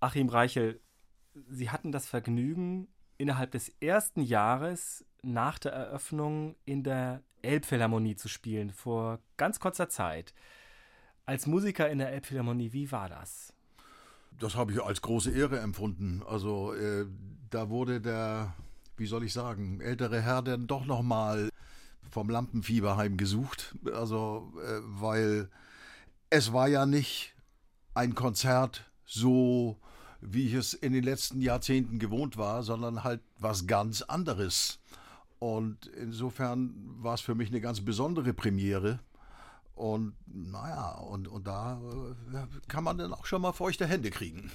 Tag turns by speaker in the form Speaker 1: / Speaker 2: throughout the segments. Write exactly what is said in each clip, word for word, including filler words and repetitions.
Speaker 1: Achim Reichel, Sie hatten das Vergnügen, innerhalb des ersten Jahres nach der Eröffnung in der Elbphilharmonie zu spielen, vor ganz kurzer Zeit. Als Musiker in der Elbphilharmonie, wie war das?
Speaker 2: Das habe ich als große Ehre empfunden. Also äh, da wurde der, wie soll ich sagen, ältere Herr dann doch nochmal vom Lampenfieber heimgesucht. Also, äh, weil es war ja nicht ein Konzert so, wie ich es in den letzten Jahrzehnten gewohnt war, sondern halt was ganz anderes. Und insofern war es für mich eine ganz besondere Premiere. Und naja, und, und da äh, kann man dann auch schon mal feuchte Hände kriegen.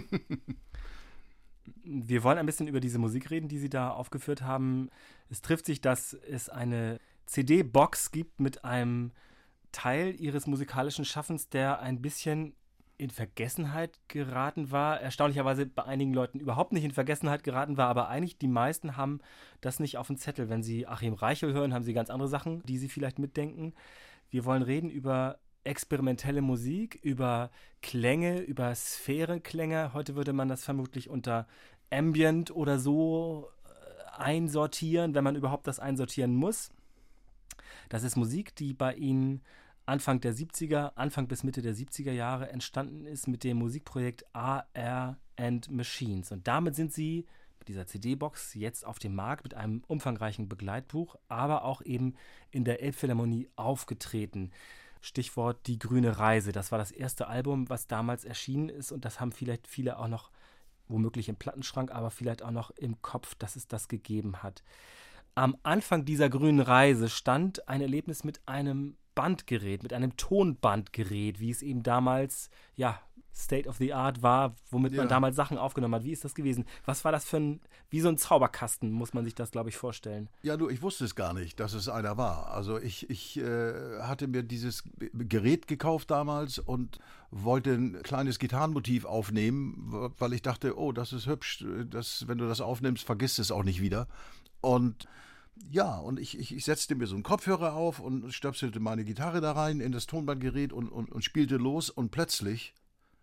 Speaker 1: Wir wollen ein bisschen über diese Musik reden, die Sie da aufgeführt haben. Es trifft sich, dass es eine C D-Box gibt mit einem Teil Ihres musikalischen Schaffens, der ein bisschen in Vergessenheit geraten war. Erstaunlicherweise bei einigen Leuten überhaupt nicht in Vergessenheit geraten war, aber eigentlich die meisten haben das nicht auf dem Zettel. Wenn Sie Achim Reichel hören, haben Sie ganz andere Sachen, die Sie vielleicht mitdenken. Wir wollen reden über experimentelle Musik, über Klänge, über Sphärenklänge. Heute würde man das vermutlich unter Ambient oder so einsortieren, wenn man überhaupt das einsortieren muss. Das ist Musik, die bei Ihnen Anfang der siebziger, Anfang bis Mitte der siebziger Jahre entstanden ist mit dem Musikprojekt A R and Machines. Und damit sind Sie mit dieser C D-Box jetzt auf dem Markt mit einem umfangreichen Begleitbuch, aber auch eben in der Elbphilharmonie aufgetreten. Stichwort Die grüne Reise. Das war das erste Album, was damals erschienen ist, und das haben vielleicht viele auch noch, womöglich im Plattenschrank, aber vielleicht auch noch im Kopf, dass es das gegeben hat. Am Anfang dieser grünen Reise stand ein Erlebnis mit einem Bandgerät, mit einem Tonbandgerät, wie es eben damals, ja, State of the Art war, womit man
Speaker 2: Ja.
Speaker 1: damals Sachen aufgenommen hat. Wie ist das gewesen? Was war das für ein, wie so ein Zauberkasten, muss man sich das, glaube ich, vorstellen.
Speaker 2: Ja, du, ich wusste es gar nicht, dass es einer war. Also ich, ich äh, hatte mir dieses Gerät gekauft damals und wollte ein kleines Gitarrenmotiv aufnehmen, weil ich dachte, oh, das ist hübsch, das, wenn du das aufnimmst, vergisst es auch nicht wieder. Und ja, und ich, ich, ich setzte mir so einen Kopfhörer auf und stöpselte meine Gitarre da rein in das Tonbandgerät und, und, und spielte los, und plötzlich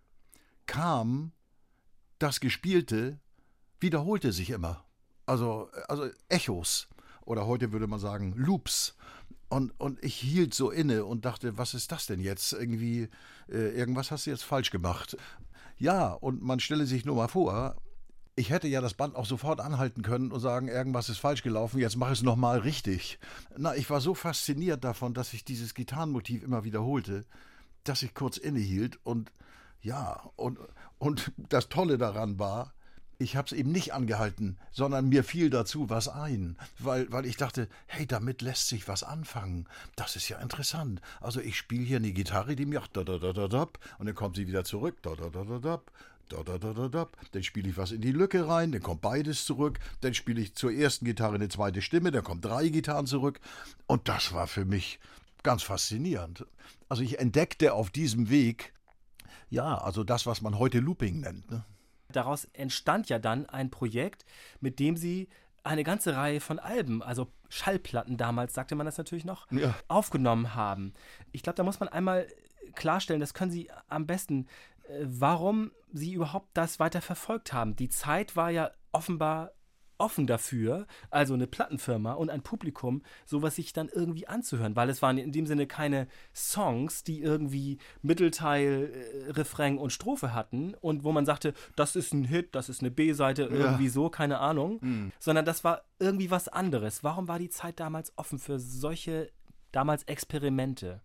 Speaker 2: kam das Gespielte, wiederholte sich immer. Also, also Echos, oder heute würde man sagen Loops. Und, und ich hielt so inne und dachte, was ist das denn jetzt? Irgendwie, äh, irgendwas hast du jetzt falsch gemacht. Ja, und man stelle sich nur mal vor, ich hätte ja das Band auch sofort anhalten können und sagen, irgendwas ist falsch gelaufen, jetzt mach es nochmal richtig. Na, ich war so fasziniert davon, dass ich dieses Gitarrenmotiv immer wiederholte, dass ich kurz innehielt. Und ja, und, und das Tolle daran war, ich habe es eben nicht angehalten, sondern mir fiel dazu was ein, weil, weil ich dachte, hey, damit lässt sich was anfangen. Das ist ja interessant. Also ich spiele hier eine Gitarre, die macht da da da da da, und dann kommt sie wieder zurück, da da da da da. Da, da, da, da, da. Dann spiele ich was in die Lücke rein, dann kommt beides zurück, dann spiele ich zur ersten Gitarre eine zweite Stimme, dann kommen drei Gitarren zurück, und das war für mich ganz faszinierend. Also ich entdeckte auf diesem Weg, ja, also das, was man heute Looping nennt, ne?
Speaker 1: Daraus entstand ja dann ein Projekt, mit dem Sie eine ganze Reihe von Alben, also Schallplatten damals, sagte man das natürlich noch,
Speaker 2: Ja.
Speaker 1: aufgenommen haben. Ich glaube, da muss man einmal klarstellen, das können Sie am besten, äh, warum Sie überhaupt das weiter verfolgt haben. Die Zeit war ja offenbar offen dafür, also eine Plattenfirma und ein Publikum, sowas sich dann irgendwie anzuhören, weil es waren in dem Sinne keine Songs, die irgendwie Mittelteil, äh, Refrain und Strophe hatten und wo man sagte, das ist ein Hit, das ist eine B-Seite, irgendwie
Speaker 2: Ja.
Speaker 1: so, keine Ahnung,
Speaker 2: Mhm.
Speaker 1: sondern das war irgendwie was anderes. Warum war die Zeit damals offen für solche, damals Experimente?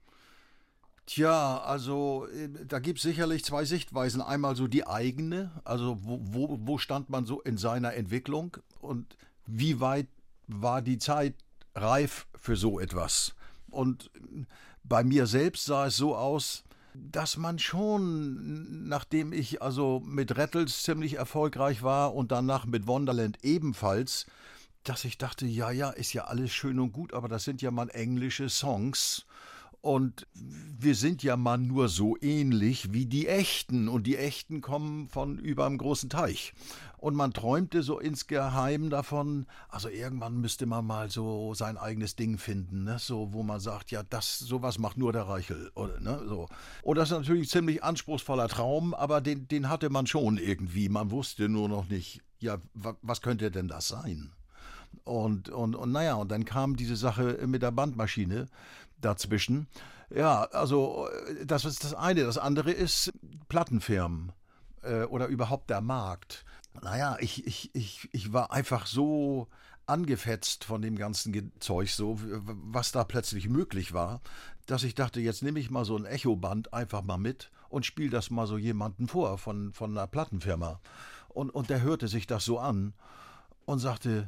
Speaker 2: Tja, also äh, da gibt es sicherlich zwei Sichtweisen. Einmal so die eigene, also wo, wo, wo stand man so in seiner Entwicklung und wie weit war die Zeit reif für so etwas. Und bei mir selbst sah es so aus, dass man schon, nachdem ich also mit Rattles ziemlich erfolgreich war und danach mit Wonderland ebenfalls, dass ich dachte, ja, ja, ist ja alles schön und gut, aber das sind ja mal englische Songs. Und wir sind ja mal nur so ähnlich wie die Echten. Und die Echten kommen von über einem großen Teich. Und man träumte so insgeheim davon, also irgendwann müsste man mal so sein eigenes Ding finden, ne? So, wo man sagt, ja, das, sowas macht nur der Reichel. Oder, ne? So. Und das ist natürlich ein ziemlich anspruchsvoller Traum, aber den, den hatte man schon irgendwie. Man wusste nur noch nicht, ja, wa, was könnte denn das sein? Und, und, und naja, und dann kam diese Sache mit der Bandmaschine dazwischen. Ja, also das ist das eine. Das andere ist Plattenfirmen äh, oder überhaupt der Markt. Naja, ich, ich, ich, ich war einfach so angefetzt von dem ganzen Zeug, so was da plötzlich möglich war, dass ich dachte, jetzt nehme ich mal so ein Echoband einfach mal mit und spiele das mal so jemanden vor von, von einer Plattenfirma. Und, und der hörte sich das so an und sagte,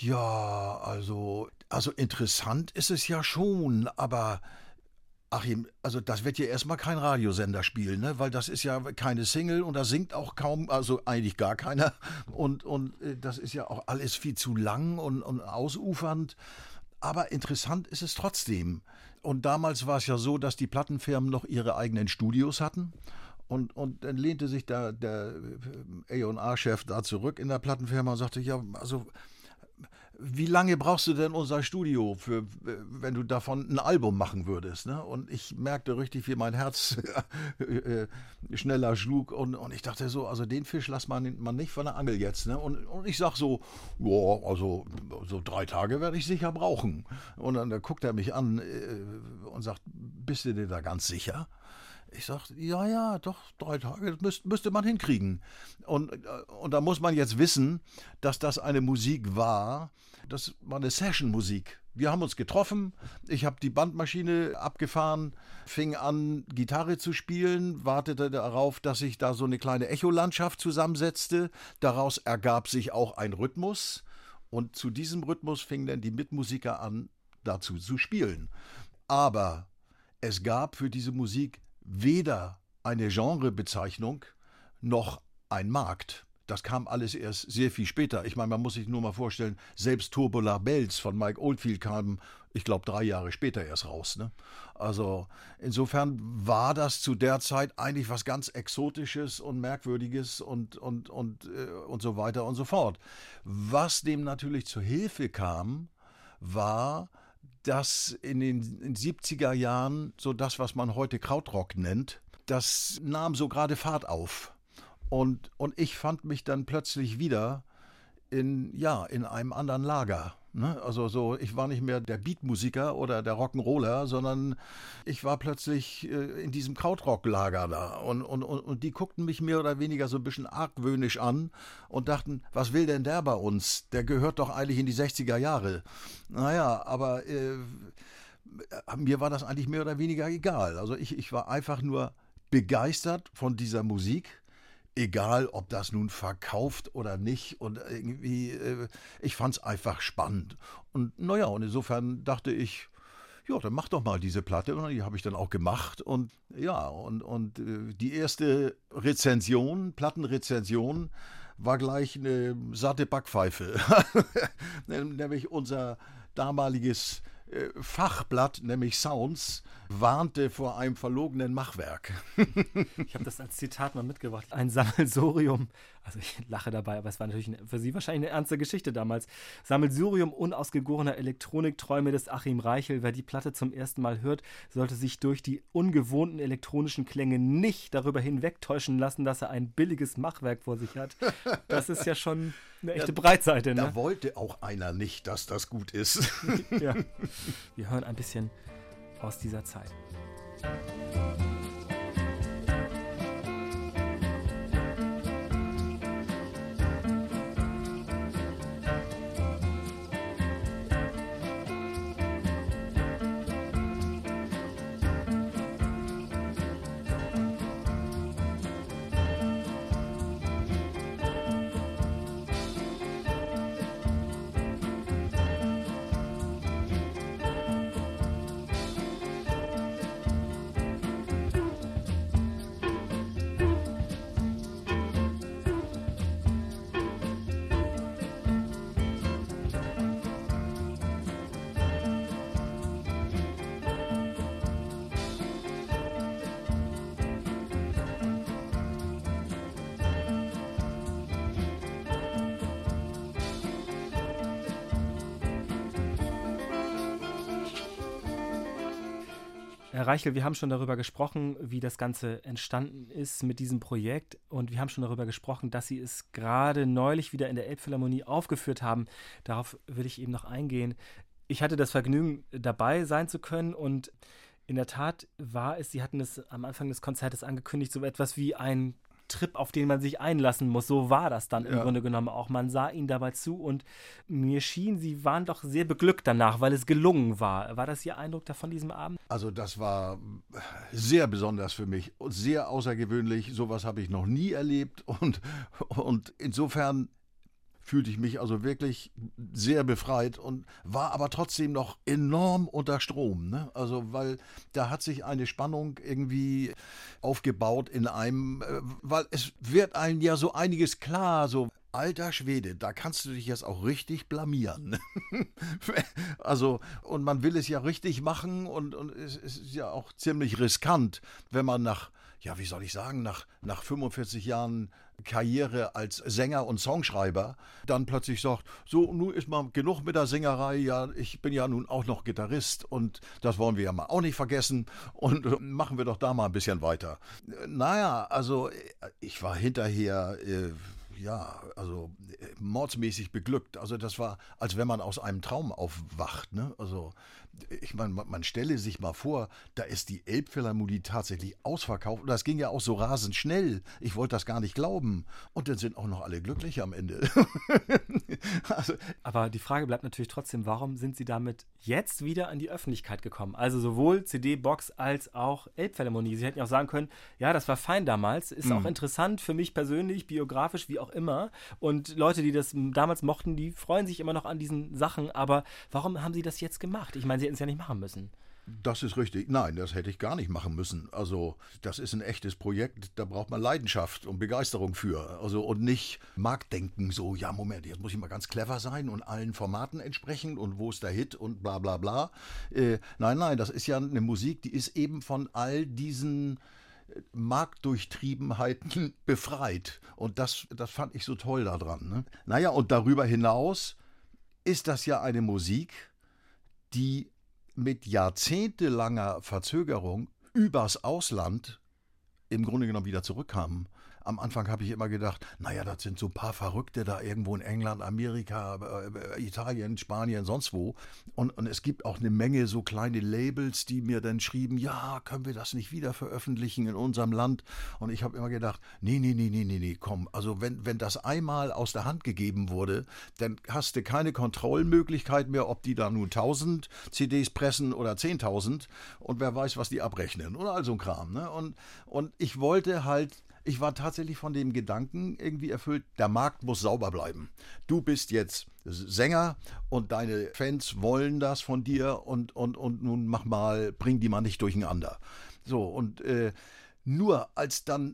Speaker 2: ja, also, also interessant ist es ja schon, aber Achim, also das wird ja erstmal kein Radiosender spielen, ne? Weil das ist ja keine Single und da singt auch kaum, also eigentlich gar keiner. Und, und äh, das ist ja auch alles viel zu lang und, und ausufernd. Aber interessant ist es trotzdem. Und damals war es ja so, dass die Plattenfirmen noch ihre eigenen Studios hatten. Und, und dann lehnte sich der, der A und R-Chef da zurück in der Plattenfirma und sagte, ja, also wie lange brauchst du denn unser Studio, für, wenn du davon ein Album machen würdest? Ne? Und ich merkte richtig, wie mein Herz schneller schlug. Und, und ich dachte so, also den Fisch lässt man, man nicht von der Angel jetzt. Ne? Und, und ich sag so, ja, also so drei Tage werde ich sicher brauchen. Und dann, dann guckt er mich an äh, und sagt, bist du dir da ganz sicher? Ich sag, ja, ja, doch, drei Tage, das müsste, müsste man hinkriegen. Und, und da muss man jetzt wissen, dass das eine Musik war, das war eine Session-Musik. Wir haben uns getroffen, ich habe die Bandmaschine abgefahren, fing an, Gitarre zu spielen, wartete darauf, dass sich da so eine kleine Echolandschaft zusammensetzte. Daraus ergab sich auch ein Rhythmus. Und zu diesem Rhythmus fingen dann die Mitmusiker an, dazu zu spielen. Aber es gab für diese Musik weder eine Genrebezeichnung noch ein Markt. Das kam alles erst sehr viel später. Ich meine, man muss sich nur mal vorstellen, selbst Tubular Bells von Mike Oldfield kam, ich glaube, drei Jahre später erst raus. Ne? Also insofern war das zu der Zeit eigentlich was ganz Exotisches und Merkwürdiges und, und, und, äh, und so weiter und so fort. Was dem natürlich zur Hilfe kam, war, dass in den siebziger Jahren so das, was man heute Krautrock nennt, das nahm so gerade Fahrt auf. Und, und ich fand mich dann plötzlich wieder in, ja, in einem anderen Lager. Ne? Also so, ich war nicht mehr der Beatmusiker oder der Rock'n'Roller, sondern ich war plötzlich äh, in diesem Krautrock-Lager da. Und, und, und, und die guckten mich mehr oder weniger so ein bisschen argwöhnisch an und dachten, was will denn der bei uns? Der gehört doch eigentlich in die sechziger Jahre. Naja, aber äh, mir war das eigentlich mehr oder weniger egal. Also ich, ich war einfach nur begeistert von dieser Musik. Egal, ob das nun verkauft oder nicht. Und irgendwie, äh, ich fand es einfach spannend. Und naja, und insofern dachte ich, ja, dann mach doch mal diese Platte. Und die habe ich dann auch gemacht. Und ja, und, und äh, die erste Rezension, Plattenrezension, war gleich eine satte Backpfeife. Nämlich unser damaliges äh, Fachblatt, nämlich Sounds, warnte vor einem verlogenen Machwerk.
Speaker 1: Ich habe das als Zitat mal mitgebracht. Ein Sammelsurium, also ich lache dabei, aber es war natürlich eine, für Sie wahrscheinlich eine ernste Geschichte damals. Sammelsurium unausgegorener Elektronikträume des Achim Reichel. Wer die Platte zum ersten Mal hört, sollte sich durch die ungewohnten elektronischen Klänge nicht darüber hinwegtäuschen lassen, dass er ein billiges Machwerk vor sich hat. Das ist ja schon eine echte ja, Breitseite. Ne?
Speaker 2: Da wollte auch einer nicht, dass das gut ist.
Speaker 1: Ja. Wir hören ein bisschen aus dieser Zeit. Herr Reichel, wir haben schon darüber gesprochen, wie das Ganze entstanden ist mit diesem Projekt, und wir haben schon darüber gesprochen, dass Sie es gerade neulich wieder in der Elbphilharmonie aufgeführt haben. Darauf will ich eben noch eingehen. Ich hatte das Vergnügen, dabei sein zu können, und in der Tat war es, Sie hatten es am Anfang des Konzertes angekündigt, so etwas wie ein Trip, auf den man sich einlassen muss. So war das dann im
Speaker 2: Ja.
Speaker 1: Grunde genommen auch. Man sah ihnen dabei zu, und mir schien, sie waren doch sehr beglückt danach, weil es gelungen war. War das Ihr Eindruck da von diesem Abend?
Speaker 2: Also das war sehr besonders für mich und sehr außergewöhnlich. Sowas habe ich noch nie erlebt, und, und insofern fühlte ich mich also wirklich sehr befreit und war aber trotzdem noch enorm unter Strom, ne? Also weil da hat sich eine Spannung irgendwie aufgebaut in einem, äh, weil es wird einem ja so einiges klar, so alter Schwede, da kannst du dich jetzt auch richtig blamieren. Also, und man will es ja richtig machen, und, und es, es ist ja auch ziemlich riskant, wenn man nach, ja, wie soll ich sagen, nach, nach fünfundvierzig Jahren Karriere als Sänger und Songschreiber dann plötzlich sagt, so, nun ist mal genug mit der Sängerei, ja, ich bin ja nun auch noch Gitarrist, und das wollen wir ja mal auch nicht vergessen, und äh, machen wir doch da mal ein bisschen weiter. Naja, also ich war hinterher, äh, ja, also äh, mordsmäßig beglückt. Also das war, als wenn man aus einem Traum aufwacht, ne? Also ich meine, man, man stelle sich mal vor, da ist die Elbphilharmonie tatsächlich ausverkauft, und das ging ja auch so rasend schnell. Ich wollte das gar nicht glauben. Und dann sind auch noch alle glücklich am Ende. Also,
Speaker 1: Aber die Frage bleibt natürlich trotzdem, warum sind Sie damit jetzt wieder an die Öffentlichkeit gekommen? Also sowohl C D-Box als auch Elbphilharmonie. Sie hätten ja auch sagen können, ja, das war fein damals, ist auch interessant für mich persönlich, biografisch, wie auch immer. Und Leute, die das damals mochten, die freuen sich immer noch an diesen Sachen. Aber warum haben Sie das jetzt gemacht? Ich meine, Sie hätten es ja nicht machen müssen.
Speaker 2: das ist richtig. Nein, das hätte ich gar nicht machen müssen. Also, das ist ein echtes Projekt, da braucht man Leidenschaft und Begeisterung für. Also, und nicht Marktdenken, so, ja, Moment, jetzt muss ich mal ganz clever sein und allen Formaten entsprechen, und wo ist der Hit und bla bla bla. Äh, nein, nein, das ist ja eine Musik, die ist eben von all diesen Marktdurchtriebenheiten befreit. Und das, das fand ich so toll daran. Ne? Naja, und darüber hinaus ist das ja eine Musik, die mit jahrzehntelanger Verzögerung übers Ausland im Grunde genommen wieder zurückkamen. Am Anfang habe ich immer gedacht, naja, das sind so ein paar Verrückte da irgendwo in England, Amerika, äh, Italien, Spanien, sonst wo. Und, und es gibt auch eine Menge so kleine Labels, die mir dann schrieben, ja, können wir das nicht wieder veröffentlichen in unserem Land? Und ich habe immer gedacht, nee, nee, nee, nee, nee, nee, komm. Also wenn, wenn das einmal aus der Hand gegeben wurde, dann hast du keine Kontrollmöglichkeit mehr, ob die da nun tausend C Ds pressen oder zehntausend, und wer weiß, was die abrechnen oder all so ein Kram. Ne? Und, und ich wollte halt, ich war tatsächlich von dem Gedanken irgendwie erfüllt, der Markt muss sauber bleiben. Du bist jetzt Sänger und deine Fans wollen das von dir, und, und, und nun mach mal, bring die mal nicht durcheinander. So, und äh, nur als dann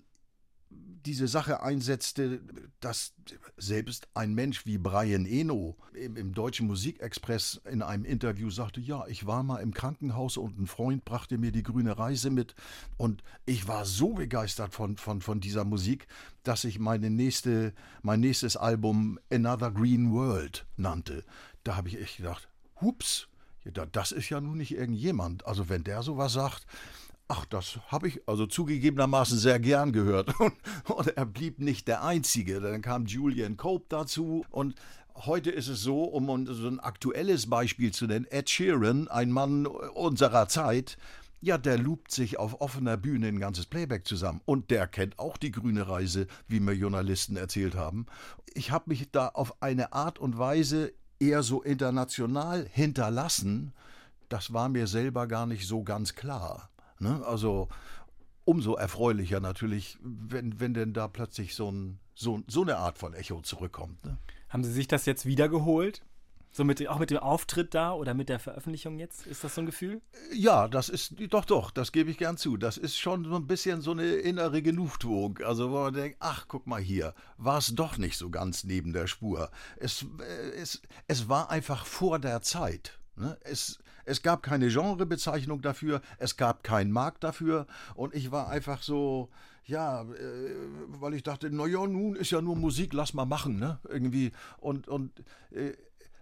Speaker 2: diese Sache einsetzte, dass selbst ein Mensch wie Brian Eno im, im Deutschen Musikexpress in einem Interview sagte, ja, ich war mal im Krankenhaus und ein Freund brachte mir die grüne Reise mit, und ich war so begeistert von, von, von dieser Musik, dass ich meine nächste, mein nächstes Album Another Green World nannte. Da habe ich echt gedacht, hups, das ist ja nun nicht irgendjemand. Also wenn der sowas sagt, ach, das habe ich also zugegebenermaßen sehr gern gehört. Und, und er blieb nicht der Einzige. Dann kam Julian Cope dazu. Und heute ist es so, um so ein aktuelles Beispiel zu nennen, Ed Sheeran, ein Mann unserer Zeit, ja, der loopt sich auf offener Bühne ein ganzes Playback zusammen. Und der kennt auch die grüne Reise, wie mir Journalisten erzählt haben. Ich habe mich da auf eine Art und Weise eher so international hinterlassen. Das war mir selber gar nicht so ganz klar. Ne? Also umso erfreulicher natürlich, wenn, wenn denn da plötzlich so, ein, so, so eine Art von Echo zurückkommt. Ne?
Speaker 1: Haben Sie sich das jetzt wiedergeholt? So mit, auch mit dem Auftritt da oder mit der Veröffentlichung jetzt? Ist das so ein Gefühl?
Speaker 2: Ja, das ist, doch, doch, das gebe ich gern zu. Das ist schon so ein bisschen so eine innere Genugtuung. Also wo man denkt, ach, guck mal hier, war es doch nicht so ganz neben der Spur. Es, es, es war einfach vor der Zeit. Ne? Es, es gab keine Genrebezeichnung dafür, es gab keinen Markt dafür, und ich war einfach so, ja, äh, weil ich dachte, naja, nun ist ja nur Musik, lass mal machen, ne? Irgendwie. Und, und äh,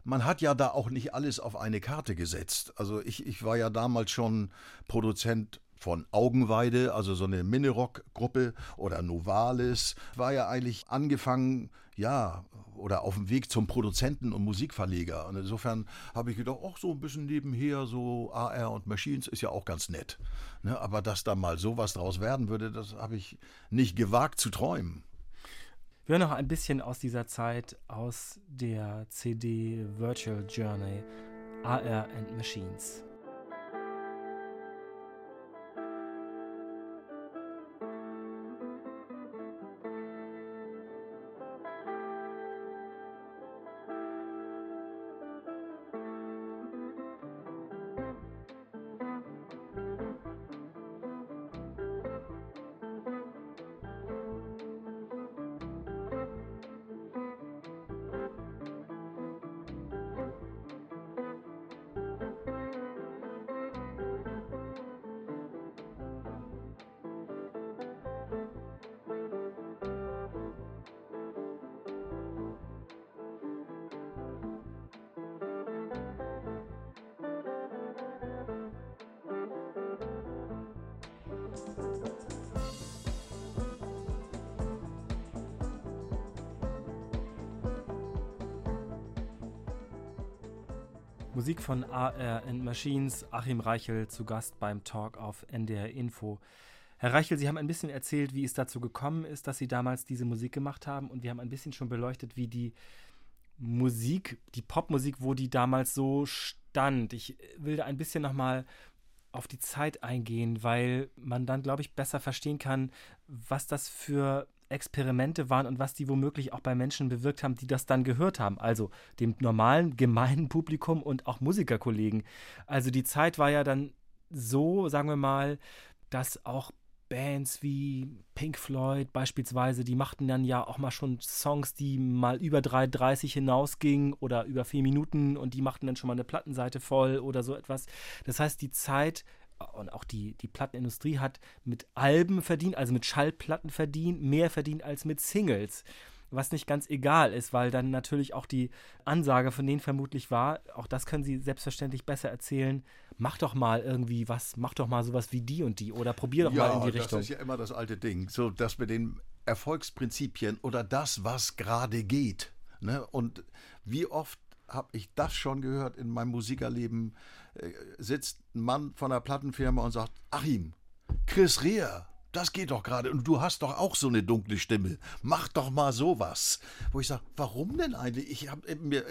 Speaker 2: man hat ja da auch nicht alles auf eine Karte gesetzt. Also ich, ich war ja damals schon Produzent von Augenweide, also so eine Minirock-Gruppe, oder Novalis, war ja eigentlich angefangen, ja, oder auf dem Weg zum Produzenten und Musikverleger. Und insofern habe ich gedacht, ach, so ein bisschen nebenher, so A R und Machines ist ja auch ganz nett. Ne, aber dass da mal sowas draus werden würde, das habe ich nicht gewagt zu träumen.
Speaker 1: Wir hören noch ein bisschen aus dieser Zeit, aus der C D Virtual Journey, A R and Machines. Musik von A R and Machines, Achim Reichel zu Gast beim Talk auf N D R Info. Herr Reichel, Sie haben ein bisschen erzählt, wie es dazu gekommen ist, dass Sie damals diese Musik gemacht haben, und wir haben ein bisschen schon beleuchtet, wie die Musik, die Popmusik, wo die damals so stand. Ich will da ein bisschen nochmal auf die Zeit eingehen, weil man dann, glaube ich, besser verstehen kann, was das für Experimente waren und was die womöglich auch bei Menschen bewirkt haben, die das dann gehört haben. Also dem normalen, gemeinen Publikum und auch Musikerkollegen. Also die Zeit war ja dann so, sagen wir mal, dass auch Bands wie Pink Floyd beispielsweise, die machten dann ja auch mal schon Songs, die mal über drei dreißig hinausgingen oder über vier Minuten, und die machten dann schon mal eine Plattenseite voll oder so etwas. Das heißt, die Zeit und auch die, die Plattenindustrie hat mit Alben verdient, also mit Schallplatten verdient, mehr verdient als mit Singles. Was nicht ganz egal ist, weil dann natürlich auch die Ansage von denen vermutlich war, auch das können Sie selbstverständlich besser erzählen, mach doch mal irgendwie was, mach doch mal sowas wie die und die oder probier doch
Speaker 2: ja,
Speaker 1: mal in die Richtung.
Speaker 2: Das ist ja immer das alte Ding, so dass mit den Erfolgsprinzipien oder das, was gerade geht. Ne? Und wie oft habe ich das schon gehört in meinem Musikerleben, äh, sitzt ein Mann von einer Plattenfirma und sagt, Achim, Chris Rea, das geht doch gerade und du hast doch auch so eine dunkle Stimme, mach doch mal sowas. Wo ich sage, warum denn eigentlich? Ich habe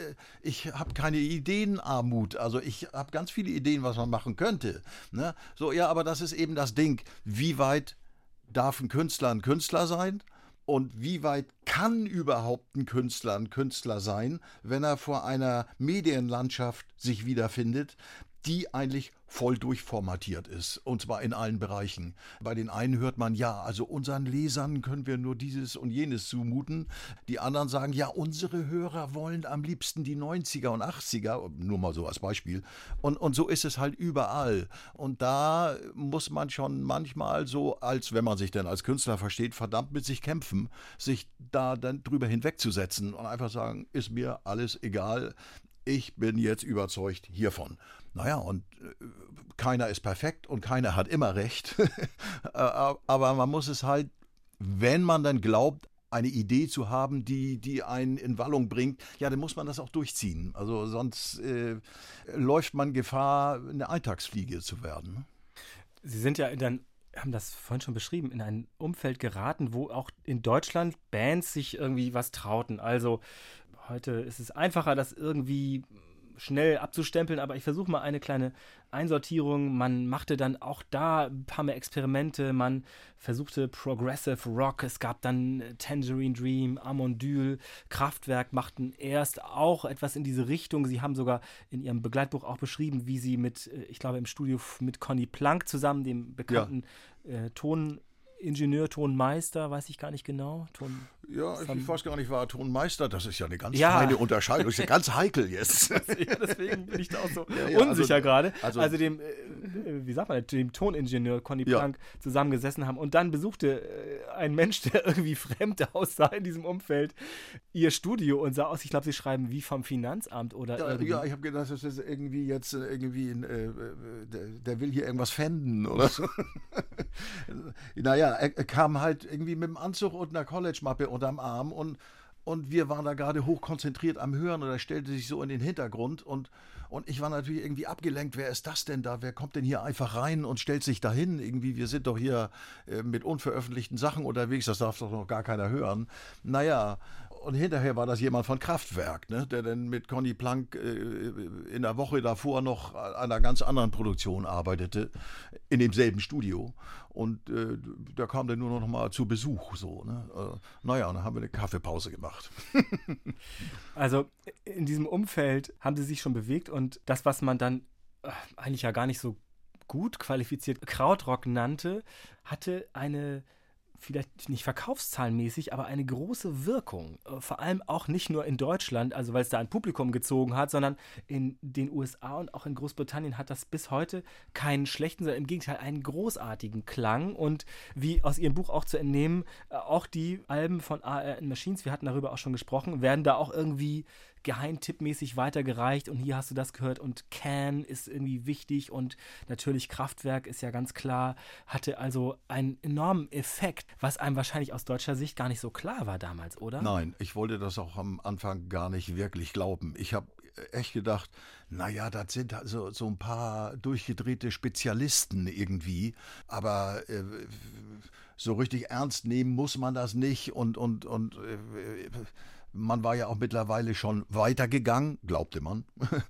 Speaker 2: ich hab keine Ideenarmut, also ich habe ganz viele Ideen, was man machen könnte. Ne? So, ja, aber das ist eben das Ding, wie weit darf ein Künstler ein Künstler sein? Und wie weit kann überhaupt ein Künstler ein Künstler sein, wenn er vor einer Medienlandschaft sich wiederfindet, die eigentlich voll durchformatiert ist, und zwar in allen Bereichen. Bei den einen hört man, ja, also unseren Lesern können wir nur dieses und jenes zumuten. Die anderen sagen, ja, unsere Hörer wollen am liebsten die neunziger und achtziger, nur mal so als Beispiel. Und, und so ist es halt überall. Und da muss man schon manchmal so, als wenn man sich denn als Künstler versteht, verdammt mit sich kämpfen, sich da dann drüber hinwegzusetzen und einfach sagen, ist mir alles egal, ich bin jetzt überzeugt hiervon. Naja, und äh, keiner ist perfekt und keiner hat immer recht. Aber man muss es halt, wenn man dann glaubt, eine Idee zu haben, die, die einen in Wallung bringt, ja, dann muss man das auch durchziehen. Also sonst äh, läuft man Gefahr, eine Eintagsfliege zu werden.
Speaker 1: Sie sind ja in den haben das vorhin schon beschrieben, in ein Umfeld geraten, wo auch in Deutschland Bands sich irgendwie was trauten. Also heute ist es einfacher, das irgendwie schnell abzustempeln, aber ich versuche mal eine kleine Einsortierung. Man machte dann auch da ein paar mehr Experimente, man versuchte Progressive Rock, es gab dann Tangerine Dream, Amondyl, Kraftwerk machten erst auch etwas in diese Richtung. Sie haben sogar in ihrem Begleitbuch auch beschrieben, wie sie mit, ich glaube im Studio mit Conny Plank zusammen, dem bekannten ja. äh, Ton Toningenieur, Tonmeister, weiß ich gar nicht genau. Ton
Speaker 2: ja, ich, ich weiß gar nicht, war Tonmeister, das ist ja eine ganz
Speaker 1: ja.
Speaker 2: feine Unterscheidung, das ist ja ganz heikel jetzt.
Speaker 1: ja, deswegen bin ich da auch so
Speaker 2: ja, ja,
Speaker 1: unsicher
Speaker 2: also,
Speaker 1: gerade.
Speaker 2: Also,
Speaker 1: also dem, äh, wie sagt man, dem Toningenieur Conny
Speaker 2: ja.
Speaker 1: Plank zusammengesessen haben und dann besuchte äh, ein Mensch, der irgendwie fremd aussah in diesem Umfeld, ihr Studio und sah aus, ich glaube, sie schreiben wie vom Finanzamt oder
Speaker 2: ja,
Speaker 1: irgendwie.
Speaker 2: Ja, ich habe gedacht, das ist irgendwie jetzt irgendwie, ein, äh, der, der will hier irgendwas fänden oder so. Naja, er, er kam halt irgendwie mit dem Anzug und einer College-Mappe unterm Arm und, und wir waren da gerade hochkonzentriert am Hören und er stellte sich so in den Hintergrund und, und ich war natürlich irgendwie abgelenkt, wer ist das denn da, wer kommt denn hier einfach rein und stellt sich dahin, irgendwie, wir sind doch hier äh, mit unveröffentlichten Sachen unterwegs, das darf doch noch gar keiner hören. Naja, und hinterher war das jemand von Kraftwerk, ne, der dann mit Conny Plank äh, in der Woche davor noch an einer ganz anderen Produktion arbeitete, in demselben Studio. Und äh, da kam der nur noch mal zu Besuch. So, ne? Äh, naja, dann haben wir eine Kaffeepause gemacht.
Speaker 1: Also in diesem Umfeld haben sie sich schon bewegt und das, was man dann äh, eigentlich ja gar nicht so gut qualifiziert Krautrock nannte, hatte eine vielleicht nicht verkaufszahlenmäßig, aber eine große Wirkung. Vor allem auch nicht nur in Deutschland, also weil es da ein Publikum gezogen hat, sondern in den U S A und auch in Großbritannien hat das bis heute keinen schlechten, sondern im Gegenteil einen großartigen Klang. Und wie aus Ihrem Buch auch zu entnehmen, auch die Alben von A R and Machines, wir hatten darüber auch schon gesprochen, werden da auch irgendwie geheimtippmäßig weitergereicht und hier hast du das gehört und Can ist irgendwie wichtig und natürlich Kraftwerk ist ja ganz klar, hatte also einen enormen Effekt, was einem wahrscheinlich aus deutscher Sicht gar nicht so klar war damals, oder?
Speaker 2: Nein, ich wollte das auch am Anfang gar nicht wirklich glauben. Ich habe echt gedacht, naja, das sind also so ein paar durchgedrehte Spezialisten irgendwie, aber äh, so richtig ernst nehmen muss man das nicht und, und, und äh, man war ja auch mittlerweile schon weitergegangen, glaubte man.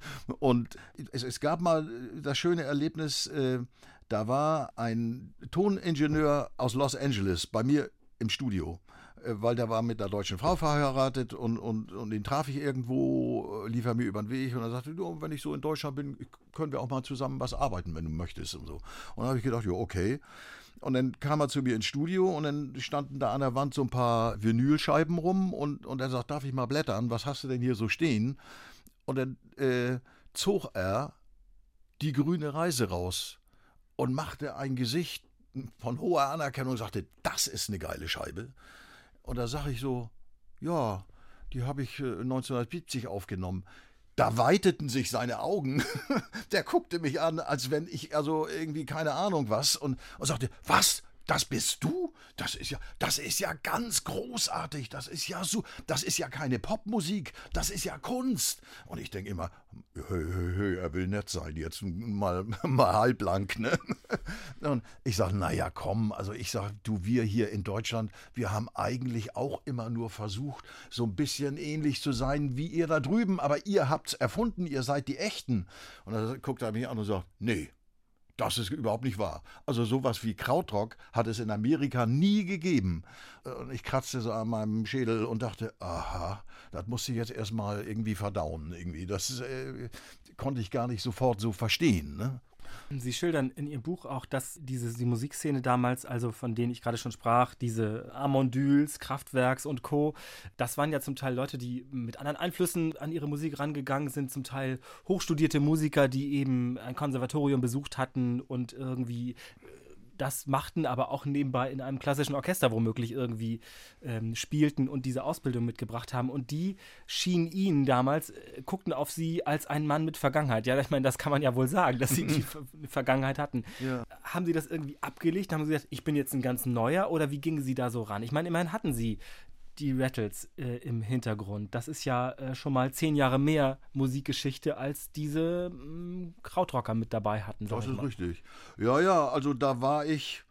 Speaker 2: Und es, es gab mal das schöne Erlebnis, äh, da war ein Toningenieur aus Los Angeles bei mir im Studio, äh, weil der war mit einer deutschen Frau verheiratet und, und, und den traf ich irgendwo, lief er mir über den Weg und er sagte, du, wenn ich so in Deutschland bin, können wir auch mal zusammen was arbeiten, wenn du möchtest und so. Und dann habe ich gedacht, ja, okay. Und dann kam er zu mir ins Studio und dann standen da an der Wand so ein paar Vinylscheiben rum und, und er sagt, darf ich mal blättern, was hast du denn hier so stehen? Und dann äh, zog er die grüne Reise raus und machte ein Gesicht von hoher Anerkennung und sagte, das ist eine geile Scheibe. Und da sage ich so, ja, die habe ich äh, neunzehnhundertsiebzig aufgenommen. Da weiteten sich seine Augen. Der guckte mich an, als wenn ich, also irgendwie keine Ahnung was, und, und sagte, was? Das bist du? Das ist ja, das ist ja ganz großartig. Das ist ja so, das ist ja keine Popmusik, das ist ja Kunst. Und ich denke immer, hö, hö, hö, er will nett sein, jetzt mal, mal halblang, ne? Und ich sage, naja, komm, also ich sage, du, wir hier in Deutschland, wir haben eigentlich auch immer nur versucht, so ein bisschen ähnlich zu sein wie ihr da drüben, aber ihr habt's erfunden, ihr seid die Echten. Und dann guckt er mich an und sagt, nee. Das ist überhaupt nicht wahr. Also sowas wie Krautrock hat es in Amerika nie gegeben. Und ich kratzte so an meinem Schädel und dachte, aha, das musste ich jetzt erstmal irgendwie verdauen. Irgendwie. Das äh, konnte ich gar nicht sofort so verstehen, ne?
Speaker 1: Sie schildern in Ihrem Buch auch, dass diese die Musikszene damals, also von denen ich gerade schon sprach, diese Amondyls, Kraftwerks und Co., das waren ja zum Teil Leute, die mit anderen Einflüssen an ihre Musik rangegangen sind, zum Teil hochstudierte Musiker, die eben ein Konservatorium besucht hatten und irgendwie das machten, aber auch nebenbei in einem klassischen Orchester womöglich irgendwie ähm, spielten und diese Ausbildung mitgebracht haben. Und die schienen ihnen damals, äh, guckten auf sie als einen Mann mit Vergangenheit. Ja, ich meine, das kann man ja wohl sagen, dass sie die Ver- Vergangenheit hatten. Ja. Haben sie das irgendwie abgelegt? Haben sie gesagt, ich bin jetzt ein ganz Neuer? Oder wie gingen sie da so ran? Ich meine, immerhin hatten sie die Rattles äh, im Hintergrund. Das ist ja äh, schon mal zehn Jahre mehr Musikgeschichte, als diese mh, Krautrocker mit dabei hatten.
Speaker 2: Das ist richtig. Ja, ja, also da war ich,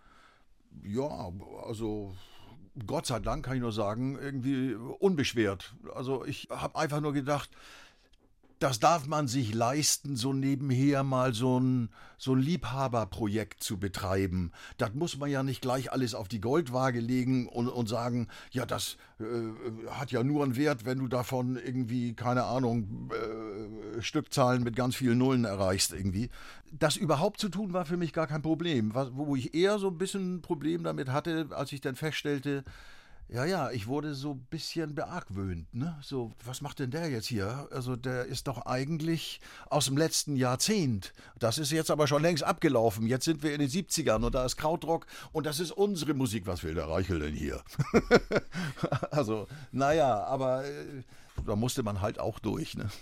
Speaker 2: ja, also Gott sei Dank kann ich nur sagen, irgendwie unbeschwert. Also ich habe einfach nur gedacht, das darf man sich leisten, so nebenher mal so ein, so ein Liebhaberprojekt zu betreiben. Das muss man ja nicht gleich alles auf die Goldwaage legen und, und sagen, ja, das äh, hat ja nur einen Wert, wenn du davon irgendwie, keine Ahnung, äh, Stückzahlen mit ganz vielen Nullen erreichst irgendwie. Das überhaupt zu tun, war für mich gar kein Problem. Was, wo ich eher so ein bisschen ein Problem damit hatte, als ich dann feststellte, ja, ja, ich wurde so ein bisschen beargwöhnt, ne? So, was macht denn der jetzt hier? Also der ist doch eigentlich aus dem letzten Jahrzehnt. Das ist jetzt aber schon längst abgelaufen. Jetzt sind wir in den siebzigern und da ist Krautrock und das ist unsere Musik. Was will der Reichel denn hier? Also, naja, aber äh, da musste man halt auch durch, ne?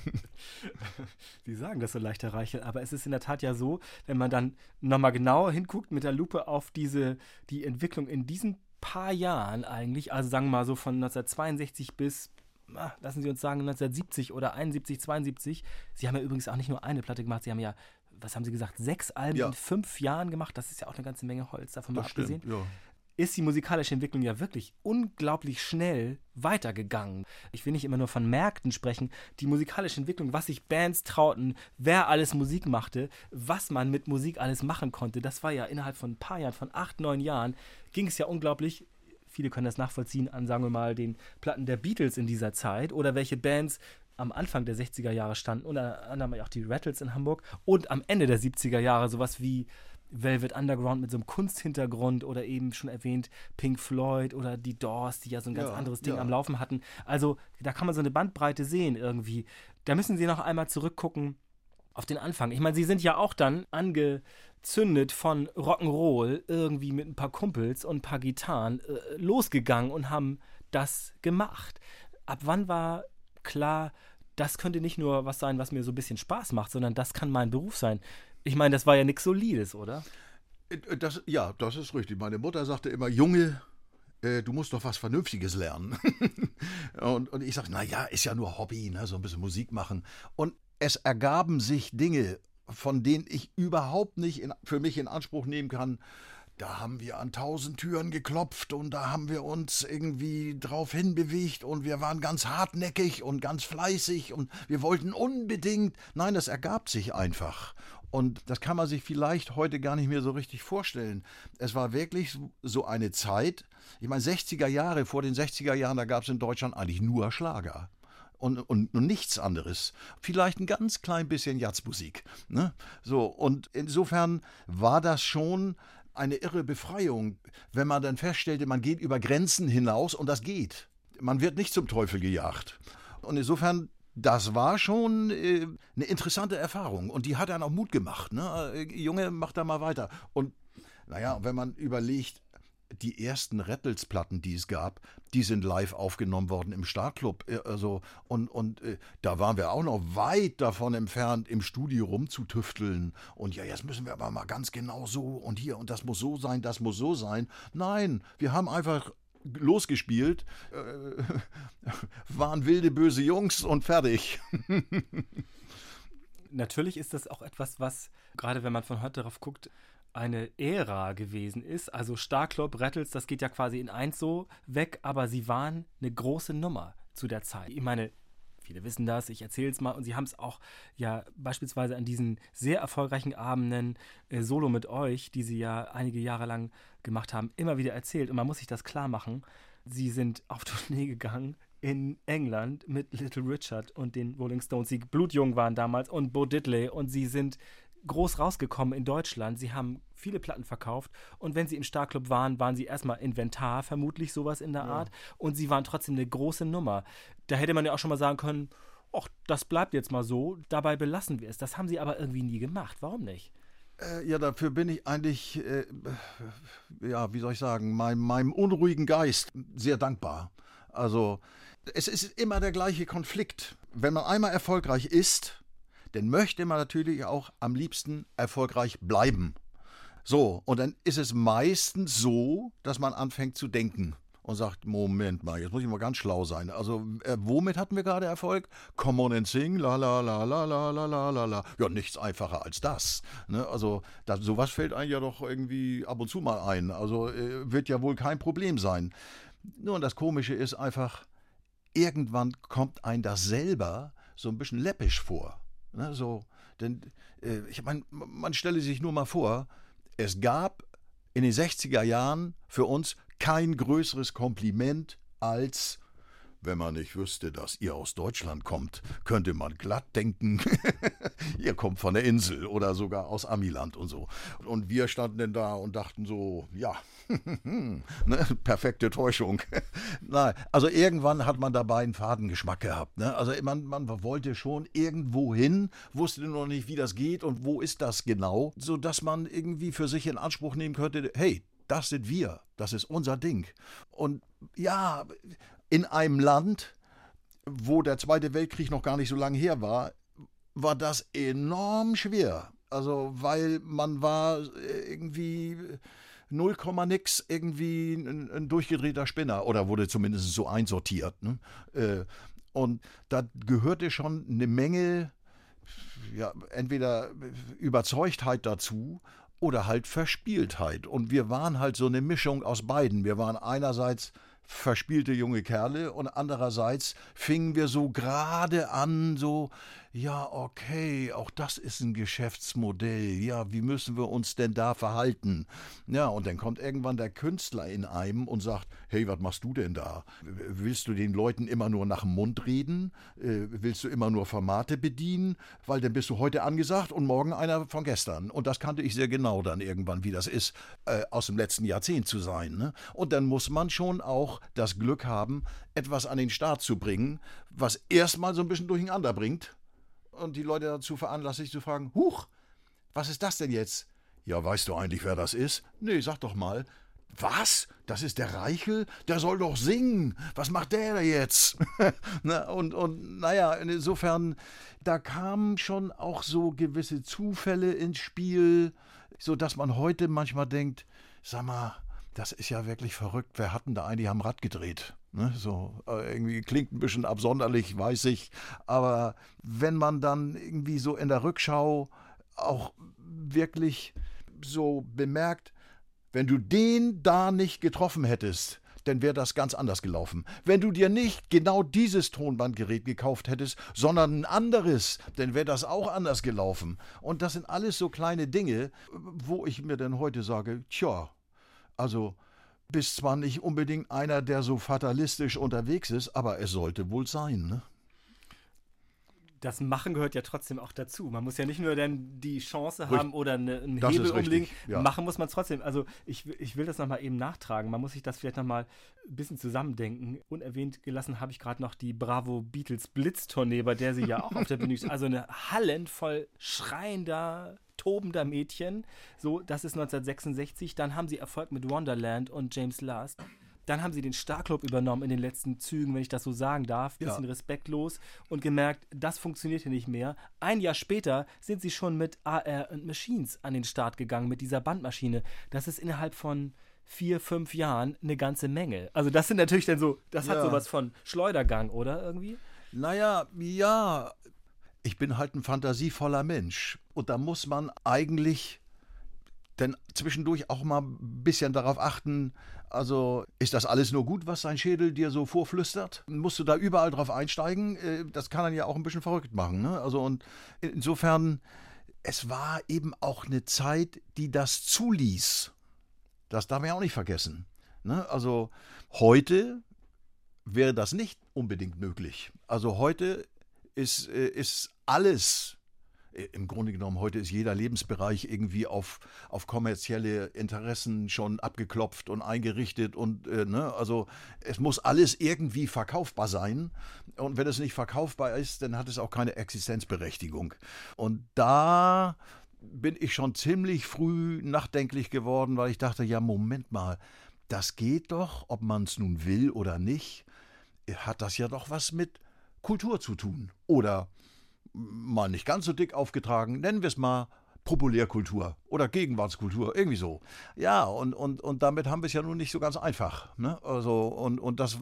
Speaker 1: Sie sagen das so leicht, Herr Reichel, aber es ist in der Tat ja so, wenn man dann nochmal genauer hinguckt mit der Lupe auf diese, die Entwicklung in diesen paar Jahren eigentlich, also sagen wir mal so von neunzehnhundertzweiundsechzig bis, ah, lassen Sie uns sagen, neunzehnhundertsiebzig oder einundsiebzig, zweiundsiebzig. Sie haben ja übrigens auch nicht nur eine Platte gemacht, Sie haben ja, was haben Sie gesagt, sechs Alben ja. in fünf Jahren gemacht. Das ist ja auch eine ganze Menge Holz, davon mal abgesehen.
Speaker 2: Stimmt, ja.
Speaker 1: Ist die musikalische Entwicklung ja wirklich unglaublich schnell weitergegangen. Ich will nicht immer nur von Märkten sprechen. Die musikalische Entwicklung, was sich Bands trauten, wer alles Musik machte, was man mit Musik alles machen konnte, das war ja innerhalb von ein paar Jahren, von acht, neun Jahren, ging es ja unglaublich. Viele können das nachvollziehen an, sagen wir mal, den Platten der Beatles in dieser Zeit oder welche Bands am Anfang der sechziger Jahre standen, unter anderem auch die Rattles in Hamburg und am Ende der siebziger Jahre sowas wie Velvet Underground mit so einem Kunsthintergrund oder eben schon erwähnt Pink Floyd oder die Doors, die ja so ein ganz
Speaker 2: ja,
Speaker 1: anderes Ding
Speaker 2: ja.
Speaker 1: am Laufen hatten. Also da kann man so eine Bandbreite sehen irgendwie. Da müssen Sie noch einmal zurückgucken auf den Anfang. Ich meine, Sie sind ja auch dann angezündet von Rock'n'Roll irgendwie mit ein paar Kumpels und ein paar Gitarren äh, losgegangen und haben das gemacht. Ab wann war klar, das könnte nicht nur was sein, was mir so ein bisschen Spaß macht, sondern das kann mein Beruf sein? Ich meine, das war ja nichts Solides, oder?
Speaker 2: Das, ja, das ist richtig. Meine Mutter sagte immer, Junge, äh, du musst doch was Vernünftiges lernen. und, und ich sagte, naja, ist ja nur Hobby, ne? So ein bisschen Musik machen. Und es ergaben sich Dinge, von denen ich überhaupt nicht in, für mich in Anspruch nehmen kann. Da haben wir an tausend Türen geklopft und da haben wir uns irgendwie drauf hinbewegt und wir waren ganz hartnäckig und ganz fleißig und wir wollten unbedingt. Nein, das ergab sich einfach. Und das kann man sich vielleicht heute gar nicht mehr so richtig vorstellen. Es war wirklich so eine Zeit, ich meine sechziger Jahre, vor den sechziger Jahren, da gab es in Deutschland eigentlich nur Schlager. Und, und, und nichts anderes. Vielleicht ein ganz klein bisschen Jazzmusik. Ne? So, und insofern war das schon eine irre Befreiung, wenn man dann feststellte, man geht über Grenzen hinaus und das geht. Man wird nicht zum Teufel gejagt. Und insofern, das war schon äh, eine interessante Erfahrung und die hat einen auch Mut gemacht. Ne? Äh, Junge, mach da mal weiter. Und naja, wenn man überlegt, die ersten Rattles-Platten, die es gab, die sind live aufgenommen worden im Startclub. Also, und und äh, da waren wir auch noch weit davon entfernt, im Studio rumzutüfteln. Und ja, jetzt müssen wir aber mal ganz genau so und hier und das muss so sein, das muss so sein. Nein, wir haben einfach losgespielt, äh, waren wilde, böse Jungs und fertig.
Speaker 1: Natürlich ist das auch etwas, was, gerade wenn man von heute darauf guckt, eine Ära gewesen ist. Also Starclub, Rattles, das geht ja quasi in eins so weg, aber sie waren eine große Nummer zu der Zeit. Ich meine, viele wissen das, ich erzähle es mal, und sie haben es auch ja beispielsweise an diesen sehr erfolgreichen Abenden äh, Solo mit euch, die sie ja einige Jahre lang gemacht haben, immer wieder erzählt. Und man muss sich das klar machen, sie sind auf Tournee gegangen in England mit Little Richard und den Rolling Stones, die blutjung waren damals, und Bo Diddley, und sie sind groß rausgekommen in Deutschland. Sie haben viele Platten verkauft und wenn sie im Starclub waren, waren sie erstmal Inventar, vermutlich sowas in der ja. Art, und sie waren trotzdem eine große Nummer. Da hätte man ja auch schon mal sagen können, ach, das bleibt jetzt mal so, dabei belassen wir es. Das haben sie aber irgendwie nie gemacht. Warum nicht?
Speaker 2: Äh, ja, dafür bin ich eigentlich, äh, ja, wie soll ich sagen, mein, meinem unruhigen Geist sehr dankbar. Also, es ist immer der gleiche Konflikt. Wenn man einmal erfolgreich ist, dann möchte man natürlich auch am liebsten erfolgreich bleiben. So, und dann ist es meistens so, dass man anfängt zu denken und sagt, Moment mal, jetzt muss ich mal ganz schlau sein. Also, äh, womit hatten wir gerade Erfolg? Come on and sing, la la la la la la la la la. Ja, nichts einfacher als das. Ne? Also, das, sowas fällt einem ja doch irgendwie ab und zu mal ein. Also, äh, wird ja wohl kein Problem sein. Nur, und das Komische ist einfach, irgendwann kommt ein das selber so ein bisschen läppisch vor. Ne, so, denn äh, ich meine, man stelle sich nur mal vor, es gab in den sechziger Jahren für uns kein größeres Kompliment als: Wenn man nicht wüsste, dass ihr aus Deutschland kommt, könnte man glatt denken, ihr kommt von der Insel oder sogar aus Amiland und so. Und wir standen dann da und dachten so, ja, ne, perfekte Täuschung. Nein, also irgendwann hat man dabei einen Fadengeschmack gehabt. Ne? Also man, man wollte schon irgendwo hin, wusste noch nicht, wie das geht und wo ist das genau, sodass man irgendwie für sich in Anspruch nehmen könnte, hey, das sind wir, das ist unser Ding. Und ja, in einem Land, wo der Zweite Weltkrieg noch gar nicht so lange her war, war das enorm schwer. Also, weil man war irgendwie null Komma nix irgendwie ein, ein durchgedrehter Spinner oder wurde zumindest so einsortiert. Ne? Und da gehörte schon eine Menge, ja, entweder Überzeugtheit dazu oder halt Verspieltheit. Und wir waren halt so eine Mischung aus beiden. Wir waren einerseits verspielte junge Kerle und andererseits fingen wir so gerade an, so, ja, okay, auch das ist ein Geschäftsmodell, ja, wie müssen wir uns denn da verhalten? Ja, und dann kommt irgendwann der Künstler in einem und sagt, hey, was machst du denn da? Willst du den Leuten immer nur nach dem Mund reden? Willst du immer nur Formate bedienen? Weil dann bist du heute angesagt und morgen einer von gestern. Und das kannte ich sehr genau dann irgendwann, wie das ist, äh, aus dem letzten Jahrzehnt zu sein. Ne? Und dann muss man schon auch das Glück haben, etwas an den Start zu bringen, was erstmal so ein bisschen durcheinander bringt und die Leute dazu veranlasst, sich zu fragen, huch, was ist das denn jetzt? Ja, weißt du eigentlich, wer das ist? Nee, sag doch mal. Was? Das ist der Reichel? Der soll doch singen. Was macht der da jetzt? und, und naja, insofern, da kamen schon auch so gewisse Zufälle ins Spiel, sodass man heute manchmal denkt, sag mal, das ist ja wirklich verrückt. Wer hat denn da eigentlich am Rad gedreht? Ne, so, äh, irgendwie klingt ein bisschen absonderlich, weiß ich. Aber wenn man dann irgendwie so in der Rückschau auch wirklich so bemerkt, wenn du den da nicht getroffen hättest, dann wäre das ganz anders gelaufen. Wenn du dir nicht genau dieses Tonbandgerät gekauft hättest, sondern ein anderes, dann wäre das auch anders gelaufen. Und das sind alles so kleine Dinge, wo ich mir dann heute sage, tja, also bist zwar nicht unbedingt einer, der so fatalistisch unterwegs ist, aber es sollte wohl sein, ne?
Speaker 1: Das Machen gehört ja trotzdem auch dazu. Man muss ja nicht nur dann die Chance
Speaker 2: Richtig.
Speaker 1: haben oder eine, einen
Speaker 2: Das
Speaker 1: Hebel
Speaker 2: ist richtig,
Speaker 1: umlegen.
Speaker 2: ja.
Speaker 1: Machen muss man es trotzdem. Also ich, ich will das nochmal eben nachtragen. Man muss sich das vielleicht nochmal ein bisschen zusammendenken. Unerwähnt gelassen habe ich gerade noch die Bravo Beatles Blitz-Tournee, bei der sie ja auch auf der Bühne ist. Also eine Hallen voll schreiender, tobender Mädchen. So, das ist neunzehnhundertsechsundsechzig. Dann haben sie Erfolg mit Wonderland und James Last. Dann haben sie den Starclub übernommen in den letzten Zügen, wenn ich das so sagen darf. Bisschen ja. respektlos und gemerkt, das funktioniert hier nicht mehr. Ein Jahr später sind sie schon mit A R and Machines an den Start gegangen, mit dieser Bandmaschine. Das ist innerhalb von vier, fünf Jahren eine ganze Menge. Also das sind natürlich dann so, das ja. hat sowas von Schleudergang, oder irgendwie?
Speaker 2: Naja, ja, ich bin halt ein fantasievoller Mensch. Und da muss man eigentlich denn zwischendurch auch mal ein bisschen darauf achten, also ist das alles nur gut, was sein Schädel dir so vorflüstert? Musst du da überall drauf einsteigen? Das kann dann ja auch ein bisschen verrückt machen. Ne? Also und insofern, es war eben auch eine Zeit, die das zuließ. Das darf man ja auch nicht vergessen. Ne? Also heute wäre das nicht unbedingt möglich. Also heute ist, ist alles, im Grunde genommen, heute ist jeder Lebensbereich irgendwie auf, auf kommerzielle Interessen schon abgeklopft und eingerichtet und äh, ne, also es muss alles irgendwie verkaufbar sein und wenn es nicht verkaufbar ist, dann hat es auch keine Existenzberechtigung. Und da bin ich schon ziemlich früh nachdenklich geworden, weil ich dachte, ja, Moment mal, das geht doch, ob man es nun will oder nicht, hat das ja doch was mit Kultur zu tun oder mal nicht ganz so dick aufgetragen, nennen wir es mal Populärkultur oder Gegenwartskultur, irgendwie so. Ja, und, und, und damit haben wir es ja nun nicht so ganz einfach. Ne? Also, und, und das,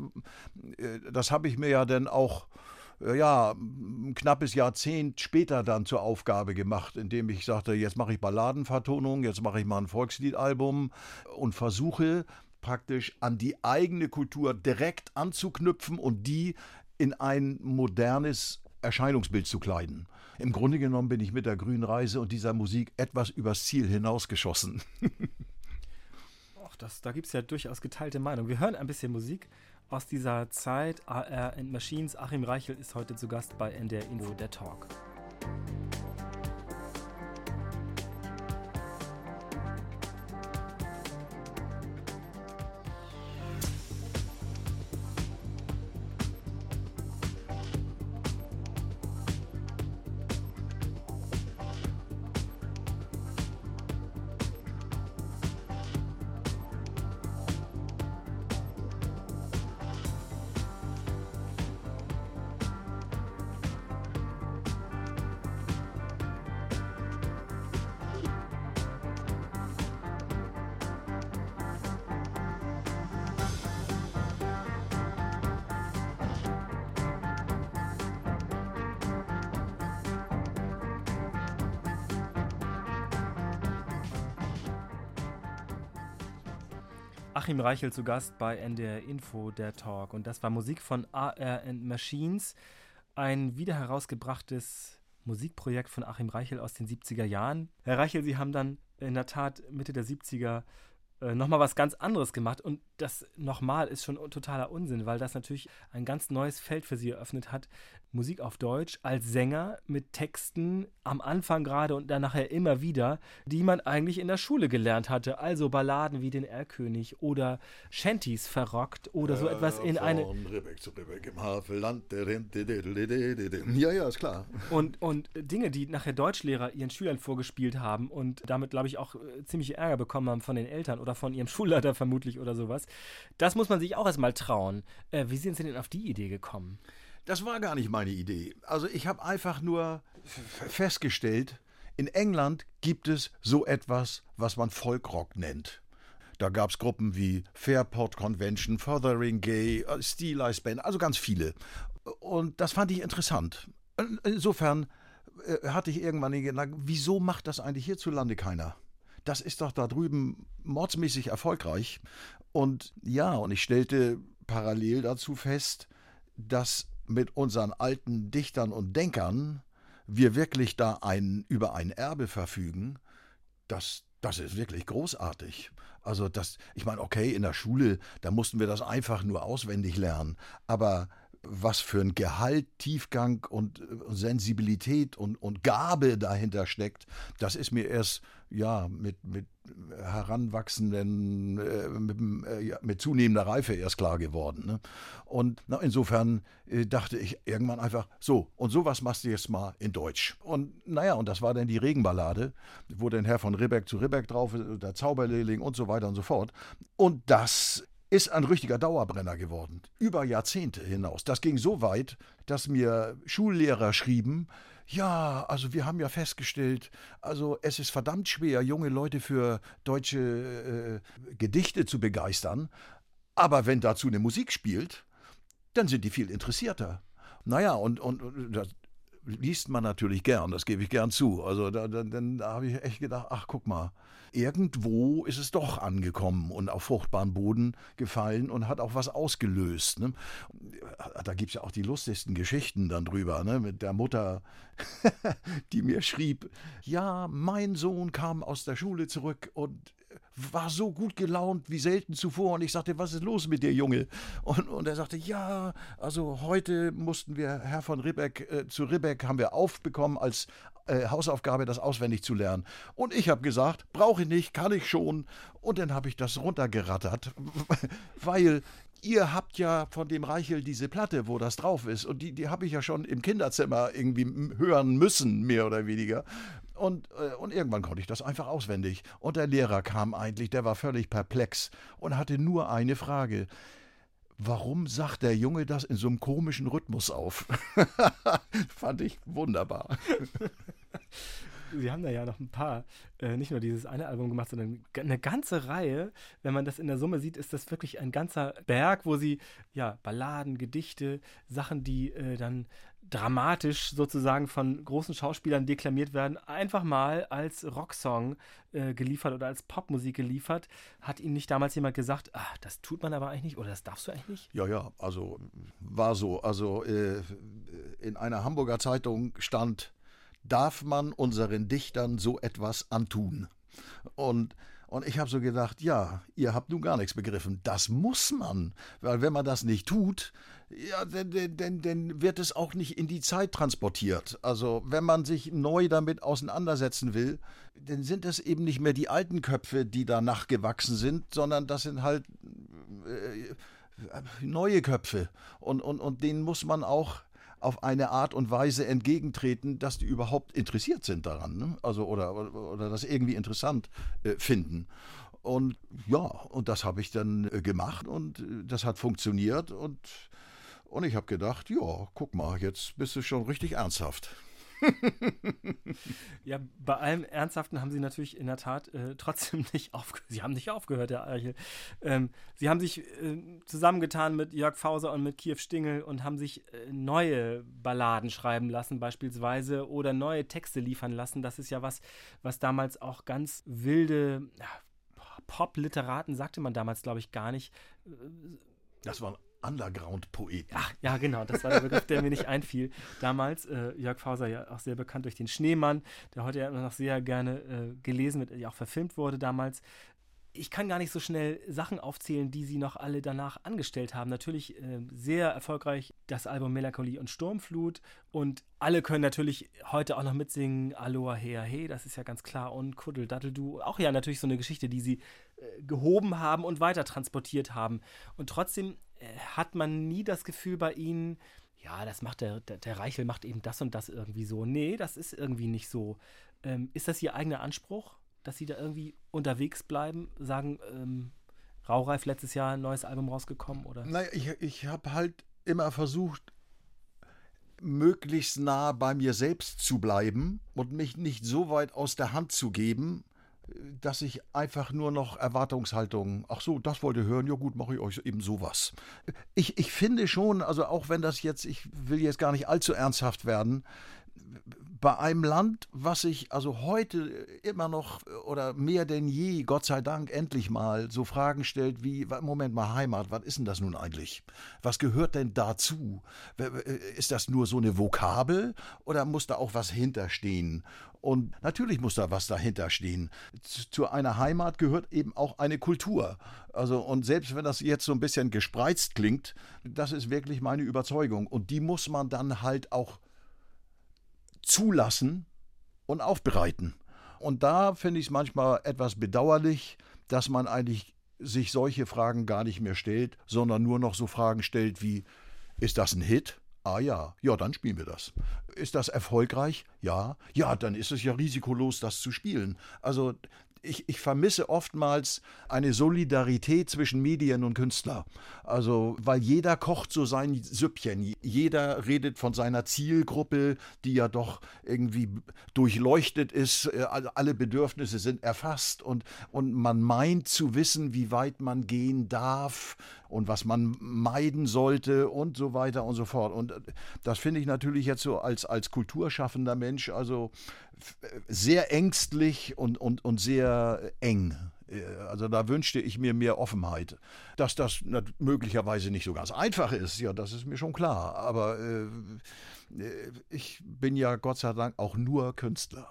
Speaker 2: das habe ich mir ja dann auch ja, ein knappes Jahrzehnt später dann zur Aufgabe gemacht, indem ich sagte, jetzt mache ich Balladenvertonung, jetzt mache ich mal ein Volksliedalbum und versuche praktisch an die eigene Kultur direkt anzuknüpfen und die in ein modernes Erscheinungsbild zu kleiden. Im Grunde genommen bin ich mit der Grünen Reise und dieser Musik etwas übers Ziel hinausgeschossen.
Speaker 1: Ach, das, da gibt es ja durchaus geteilte Meinung. Wir hören ein bisschen Musik aus dieser Zeit. A R and Machines. Achim Reichel ist heute zu Gast bei N D R Info, der Talk. Achim Reichel zu Gast bei N D R Info, der Talk. Und das war Musik von A R and Machines, ein wieder herausgebrachtes Musikprojekt von Achim Reichel aus den siebziger Jahren. Herr Reichel, Sie haben dann in der Tat Mitte der siebziger äh, nochmal was ganz anderes gemacht. Und das nochmal ist schon totaler Unsinn, weil das natürlich ein ganz neues Feld für Sie eröffnet hat. Musik auf Deutsch als Sänger mit Texten am Anfang gerade und dann nachher immer wieder, die man eigentlich in der Schule gelernt hatte. Also Balladen wie den Erlkönig oder Shanties verrockt oder so etwas in eine...
Speaker 2: Von Ribbeck zu Ribbeck im Havelland. Ja, ja, ist klar.
Speaker 1: Und, und Dinge, die nachher Deutschlehrer ihren Schülern vorgespielt haben und damit, glaube ich, auch äh, ziemlich Ärger bekommen haben von den Eltern oder von ihrem Schulleiter vermutlich oder sowas. Das muss man sich auch erstmal trauen. Äh, wie sind Sie denn auf die Idee gekommen?
Speaker 2: Das war gar nicht meine Idee. Also ich habe einfach nur f- festgestellt, in England gibt es so etwas, was man Folkrock nennt. Da gab es Gruppen wie Fairport Convention, Fotheringay, Steeleye Band, also ganz viele. Und das fand ich interessant. Insofern äh, hatte ich irgendwann den Gedanken, wieso macht das eigentlich hierzulande keiner? Das ist doch da drüben mordsmäßig erfolgreich. Und ja, und ich stellte parallel dazu fest, dass mit unseren alten Dichtern und Denkern wir wirklich da ein, über ein Erbe verfügen, das, das ist wirklich großartig. Also das, ich meine, okay, in der Schule, da mussten wir das einfach nur auswendig lernen, aber was für ein Gehalt, Tiefgang und Sensibilität und, und Gabe dahinter steckt, das ist mir erst ja mit, mit heranwachsenden, äh, mit, äh, ja, mit zunehmender Reife erst klar geworden. Ne? Und na, insofern äh, dachte ich irgendwann einfach, so, und sowas machst du jetzt mal in Deutsch. Und naja, und das war dann die Regenballade, wo dann Herr von Ribbeck zu Ribbeck drauf ist, der Zauberlehrling und so weiter und so fort. Und das ist ein richtiger Dauerbrenner geworden, über Jahrzehnte hinaus. Das ging so weit, dass mir Schullehrer schrieben, ja, also wir haben ja festgestellt, also es ist verdammt schwer, junge Leute für deutsche äh, Gedichte zu begeistern, aber wenn dazu eine Musik spielt, dann sind die viel interessierter. Naja, und, und, und das liest man natürlich gern, das gebe ich gern zu. Also da, da, dann da habe ich echt gedacht, ach guck mal, irgendwo ist es doch angekommen und auf fruchtbaren Boden gefallen und hat auch was ausgelöst. Ne? Da gibt es ja auch die lustigsten Geschichten dann drüber, ne? Mit der Mutter, die mir schrieb, ja, mein Sohn kam aus der Schule zurück und war so gut gelaunt wie selten zuvor. Und ich sagte, was ist los mit dir, Junge? Und, und er sagte, ja, also heute mussten wir, Herr von Ribbeck, äh, zu Ribbeck haben wir aufbekommen als äh, Hausaufgabe, das auswendig zu lernen. Und ich habe gesagt, brauche ich nicht, kann ich schon. Und dann habe ich das runtergerattert, weil ihr habt ja von dem Reichel diese Platte, wo das drauf ist. Und die, die habe ich ja schon im Kinderzimmer irgendwie hören müssen, mehr oder weniger. Und, äh, und irgendwann konnte ich das einfach auswendig. Und der Lehrer kam eigentlich, der war völlig perplex und hatte nur eine Frage. Warum sagt der Junge das in so einem komischen Rhythmus auf? Fand ich wunderbar.
Speaker 1: Sie haben da ja noch ein paar, äh, nicht nur dieses eine Album gemacht, sondern eine ganze Reihe. Wenn man das in der Summe sieht, ist das wirklich ein ganzer Berg, wo Sie ja Balladen, Gedichte, Sachen, die äh, dann dramatisch sozusagen von großen Schauspielern deklamiert werden, einfach mal als Rocksong äh, geliefert oder als Popmusik geliefert. Hat Ihnen nicht damals jemand gesagt, ah, das tut man aber eigentlich nicht oder das darfst du eigentlich nicht?
Speaker 2: Ja, ja, also war so. Also äh, in einer Hamburger Zeitung stand, darf man unseren Dichtern so etwas antun? Und, und ich habe so gedacht, ja, ihr habt nun gar nichts begriffen. Das muss man, weil wenn man das nicht tut, ja, dann, dann, dann wird es auch nicht in die Zeit transportiert. Also wenn man sich neu damit auseinandersetzen will, dann sind es eben nicht mehr die alten Köpfe, die da nachgewachsen sind, sondern das sind halt äh, neue Köpfe. Und, und, und denen muss man auch auf eine Art und Weise entgegentreten, dass die überhaupt interessiert sind daran, ne? Also oder, oder, oder das irgendwie interessant äh, finden. Und ja, und das habe ich dann äh, gemacht und äh, das hat funktioniert und, und ich habe gedacht, ja, guck mal, jetzt bist du schon richtig ernsthaft.
Speaker 1: Ja, bei allem Ernsthaften haben Sie natürlich in der Tat äh, trotzdem nicht aufgehört. Sie haben nicht aufgehört, Herr Eichel. Ähm, Sie haben sich äh, zusammengetan mit Jörg Fauser und mit Kiew Stingel und haben sich äh, neue Balladen schreiben lassen beispielsweise oder neue Texte liefern lassen. Das ist ja was, was damals auch ganz wilde ja, Pop-Literaten, sagte man damals, glaube ich, gar nicht.
Speaker 2: Das waren Underground-Poeten.
Speaker 1: Ach, ja, genau, das war der Begriff, der mir nicht einfiel. Damals, äh, Jörg Fauser ja auch sehr bekannt durch den Schneemann, der heute ja immer noch sehr gerne äh, gelesen wird, ja auch verfilmt wurde damals. Ich kann gar nicht so schnell Sachen aufzählen, die sie noch alle danach angestellt haben. Natürlich äh, sehr erfolgreich das Album Melancholie und Sturmflut und alle können natürlich heute auch noch mitsingen Aloha Hea He, das ist ja ganz klar, und Kuddel Datteldu, auch ja natürlich so eine Geschichte, die sie äh, gehoben haben und weiter transportiert haben. Und trotzdem äh, hat man nie das Gefühl bei ihnen, ja, das macht der, der, der Reichel macht eben das und das irgendwie so. Nee, das ist irgendwie nicht so. Ähm, ist das ihr eigener Anspruch, dass sie da irgendwie unterwegs bleiben, sagen, ähm, Raureif letztes Jahr ein neues Album rausgekommen, oder?
Speaker 2: Naja, ich, ich habe halt immer versucht, möglichst nah bei mir selbst zu bleiben und mich nicht so weit aus der Hand zu geben, dass ich einfach nur noch Erwartungshaltung, ach so, das wollt ihr hören, ja gut, mache ich euch eben sowas. Ich, ich finde schon, also auch wenn das jetzt, ich will jetzt gar nicht allzu ernsthaft werden, bei einem Land, was sich also heute immer noch oder mehr denn je, Gott sei Dank, endlich mal so Fragen stellt wie, Moment mal, Heimat, was ist denn das nun eigentlich? Was gehört denn dazu? Ist das nur so eine Vokabel oder muss da auch was hinterstehen? Und natürlich muss da was dahinter stehen. Zu einer Heimat gehört eben auch eine Kultur. Also, und selbst wenn das jetzt so ein bisschen gespreizt klingt, das ist wirklich meine Überzeugung. Und die muss man dann halt auch zulassen und aufbereiten. Und da finde ich es manchmal etwas bedauerlich, dass man eigentlich sich solche Fragen gar nicht mehr stellt, sondern nur noch so Fragen stellt wie, ist das ein Hit? Ah ja, ja, dann spielen wir das. Ist das erfolgreich? Ja, ja, dann ist es ja risikolos, das zu spielen. Also ich, ich vermisse oftmals eine Solidarität zwischen Medien und Künstler. Also, weil jeder kocht so sein Süppchen. Jeder redet von seiner Zielgruppe, die ja doch irgendwie durchleuchtet ist. Alle Bedürfnisse sind erfasst und, und man meint zu wissen, wie weit man gehen darf und was man meiden sollte und so weiter und so fort. Und das finde ich natürlich jetzt so als, als kulturschaffender Mensch also sehr ängstlich und, und, und sehr eng. Also da wünschte ich mir mehr Offenheit. Dass das möglicherweise nicht so ganz einfach ist, ja, das ist mir schon klar. Aber äh, ich bin ja Gott sei Dank auch nur Künstler.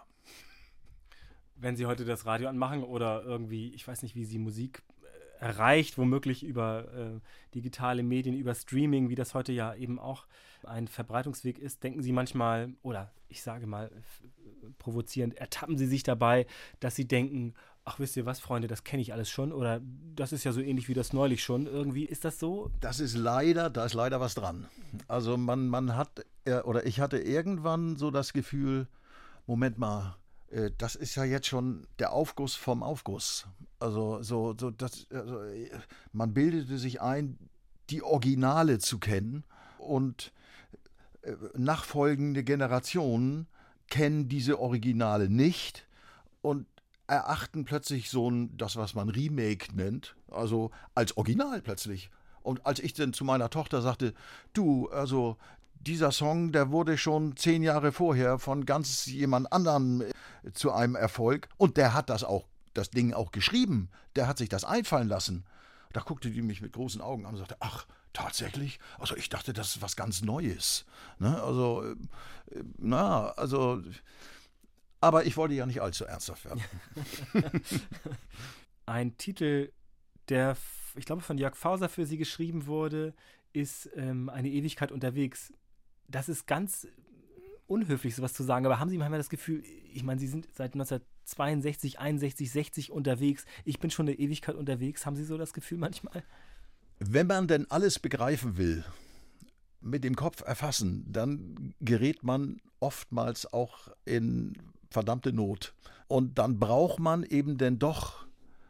Speaker 1: Wenn Sie heute das Radio anmachen oder irgendwie, ich weiß nicht, wie Sie Musik erreicht, womöglich über äh, digitale Medien, über Streaming, wie das heute ja eben auch ein Verbreitungsweg ist, denken Sie manchmal, oder ich sage mal f- provozierend, ertappen Sie sich dabei, dass Sie denken, ach, wisst ihr was, Freunde, das kenne ich alles schon oder das ist ja so ähnlich wie das neulich schon. Irgendwie, ist das so?
Speaker 2: Das ist leider, da ist leider was dran. Also man, man hat, äh, oder ich hatte irgendwann so das Gefühl, Moment mal, äh, das ist ja jetzt schon der Aufguss vom Aufguss. Also so, so das, also, man bildete sich ein, die Originale zu kennen und äh, nachfolgende Generationen kennen diese Originale nicht und erachten plötzlich so ein, das was man Remake nennt, also als Original plötzlich. Und als ich dann zu meiner Tochter sagte, du, also dieser Song, der wurde schon zehn Jahre vorher von ganz jemand anderem zu einem Erfolg und der hat das auch, das Ding auch geschrieben, der hat sich das einfallen lassen. Da guckte die mich mit großen Augen an und sagte, ach, tatsächlich? Also ich dachte, das ist was ganz Neues. Ne? Also, äh, na, also, aber ich wollte ja nicht allzu ernsthaft werden.
Speaker 1: Ein Titel, der, ich glaube, von Jörg Fauser für Sie geschrieben wurde, ist ähm, Eine Ewigkeit unterwegs. Das ist ganz unhöflich, sowas zu sagen, aber haben Sie manchmal das Gefühl, ich meine, Sie sind seit neunzehnhundertzweiundsechzig, einundsechzig, sechzig unterwegs, ich bin schon eine Ewigkeit unterwegs. Haben Sie so das Gefühl manchmal?
Speaker 2: Wenn man denn alles begreifen will, mit dem Kopf erfassen, dann gerät man oftmals auch in verdammte Not. Und dann braucht man eben denn doch,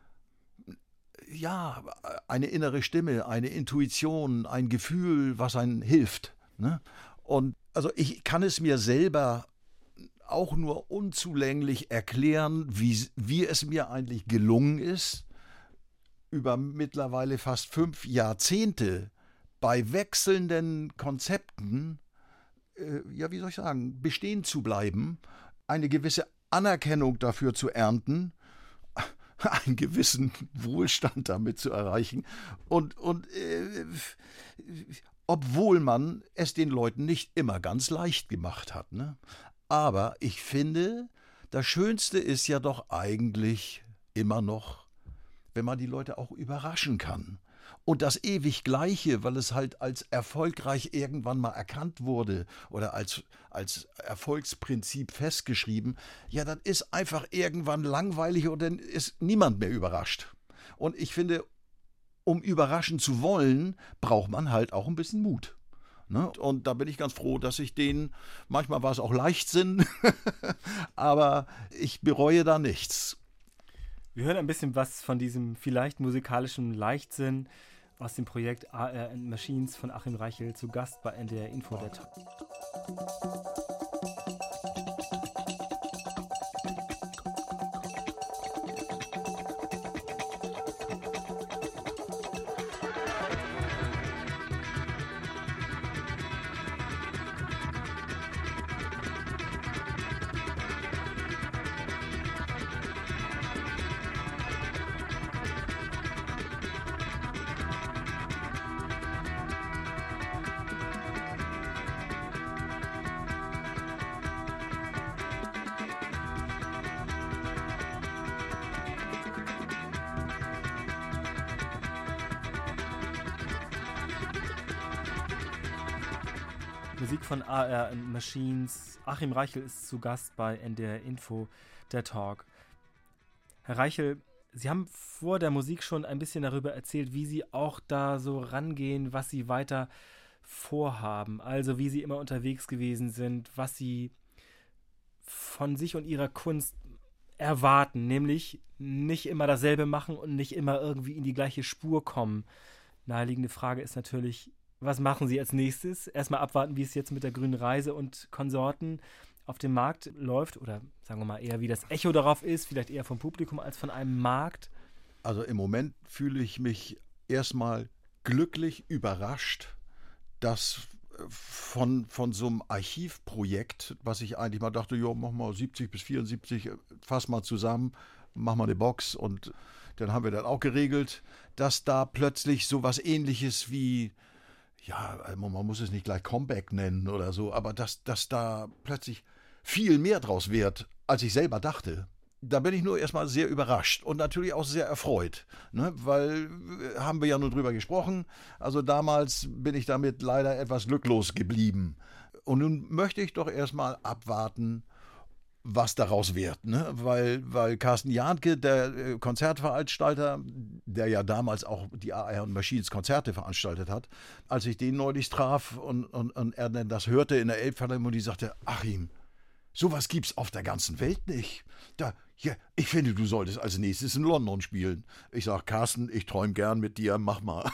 Speaker 2: ja, eine innere Stimme, eine Intuition, ein Gefühl, was einem hilft. Ne? Und also ich kann es mir selber auch nur unzulänglich erklären, wie, wie es mir eigentlich gelungen ist, über mittlerweile fast fünf Jahrzehnte bei wechselnden Konzepten, äh, ja, wie soll ich sagen, bestehen zu bleiben, eine gewisse Anerkennung dafür zu ernten, einen gewissen Wohlstand damit zu erreichen und, und äh, obwohl man es den Leuten nicht immer ganz leicht gemacht hat. Ne? Aber ich finde, das Schönste ist ja doch eigentlich immer noch, wenn man die Leute auch überraschen kann. Und das ewig Gleiche, weil es halt als erfolgreich irgendwann mal erkannt wurde oder als, als Erfolgsprinzip festgeschrieben, ja, das ist einfach irgendwann langweilig und dann ist niemand mehr überrascht. Und ich finde, um überraschen zu wollen, braucht man halt auch ein bisschen Mut. Ne? Und da bin ich ganz froh, dass ich den, manchmal war es auch Leichtsinn, aber ich bereue da nichts.
Speaker 1: Wir hören ein bisschen was von diesem vielleicht musikalischen Leichtsinn aus dem Projekt A R and Machines von Achim Reichel, zu Gast bei N D R Info der Tag. Musik von A R and Machines. Achim Reichel ist zu Gast bei N D R Info, der Talk. Herr Reichel, Sie haben vor der Musik schon ein bisschen darüber erzählt, wie Sie auch da so rangehen, was Sie weiter vorhaben. Also wie Sie immer unterwegs gewesen sind, was Sie von sich und Ihrer Kunst erwarten. Nämlich nicht immer dasselbe machen und nicht immer irgendwie in die gleiche Spur kommen. Naheliegende Frage ist natürlich, was machen Sie als nächstes? Erstmal abwarten, wie es jetzt mit der Grünen Reise und Konsorten auf dem Markt läuft oder sagen wir mal eher, wie das Echo darauf ist, vielleicht eher vom Publikum als von einem Markt.
Speaker 2: Also im Moment fühle ich mich erstmal glücklich überrascht, dass von, von so einem Archivprojekt, was ich eigentlich mal dachte, ja, mach mal siebzig bis vierundsiebzig, fass mal zusammen, mach mal eine Box und dann haben wir das auch geregelt, dass da plötzlich so was Ähnliches wie, ja, man muss es nicht gleich Comeback nennen oder so, aber dass, dass da plötzlich viel mehr draus wird, als ich selber dachte. Da bin ich nur erstmal sehr überrascht und natürlich auch sehr erfreut, ne? Weil, haben wir ja nur drüber gesprochen, also damals bin ich damit leider etwas glücklos geblieben. Und nun möchte ich doch erstmal abwarten, was daraus wird, ne? Weil, weil Carsten Jahnke, der Konzertveranstalter, der ja damals auch die A R und Machines Konzerte veranstaltet hat, als ich den neulich traf und, und, und er dann das hörte in der Elbphilharmonie, sagte, Achim, sowas gibt's auf der ganzen Welt nicht. Da, ja, ich finde, du solltest als nächstes in London spielen. Ich sag, Carsten, ich träume gern mit dir, mach mal.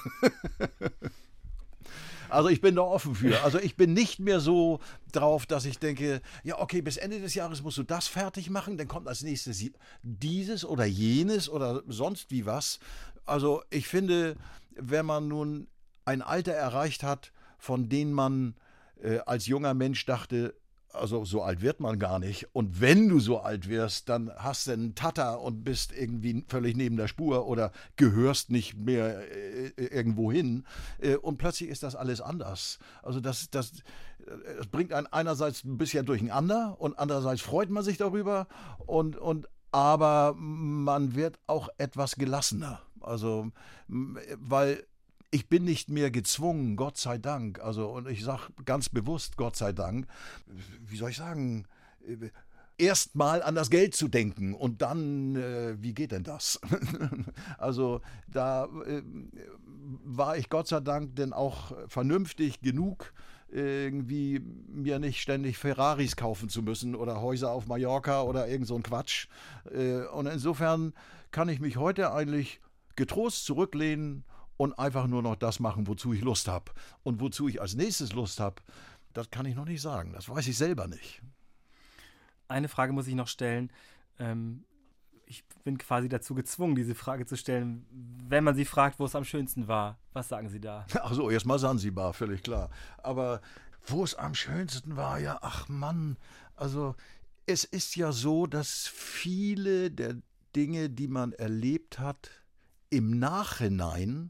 Speaker 2: Also ich bin da offen für. Also ich bin nicht mehr so drauf, dass ich denke, ja okay, bis Ende des Jahres musst du das fertig machen, dann kommt als nächstes dieses oder jenes oder sonst wie was. Also ich finde, wenn man nun ein Alter erreicht hat, von dem man äh, als junger Mensch dachte, Also so alt wird man gar nicht. Und wenn du so alt wirst, dann hast du einen Tatter und bist irgendwie völlig neben der Spur oder gehörst nicht mehr äh, irgendwo hin. Äh, und plötzlich ist das alles anders. Also das, das, das bringt einen einerseits ein bisschen durcheinander und andererseits freut man sich darüber. Und, und, aber man wird auch etwas gelassener. Also, weil ich bin nicht mehr gezwungen, Gott sei Dank. Also, und ich sage ganz bewusst, Gott sei Dank, wie soll ich sagen, erst mal an das Geld zu denken und dann, äh, wie geht denn das? Also, da äh, war ich Gott sei Dank denn auch vernünftig genug, irgendwie mir nicht ständig Ferraris kaufen zu müssen oder Häuser auf Mallorca oder irgend so ein Quatsch. Äh, und insofern kann ich mich heute eigentlich getrost zurücklehnen und einfach nur noch das machen, wozu ich Lust habe. Und wozu ich als nächstes Lust habe, das kann ich noch nicht sagen. Das weiß ich selber nicht.
Speaker 1: Eine Frage muss ich noch stellen. Ähm, ich bin quasi dazu gezwungen, diese Frage zu stellen. Wenn man Sie fragt, wo es am schönsten war, was sagen Sie da?
Speaker 2: Ach so, erstmal Sansibar, völlig klar. Aber wo es am schönsten war, ja, ach Mann. Also es ist ja so, dass viele der Dinge, die man erlebt hat, im Nachhinein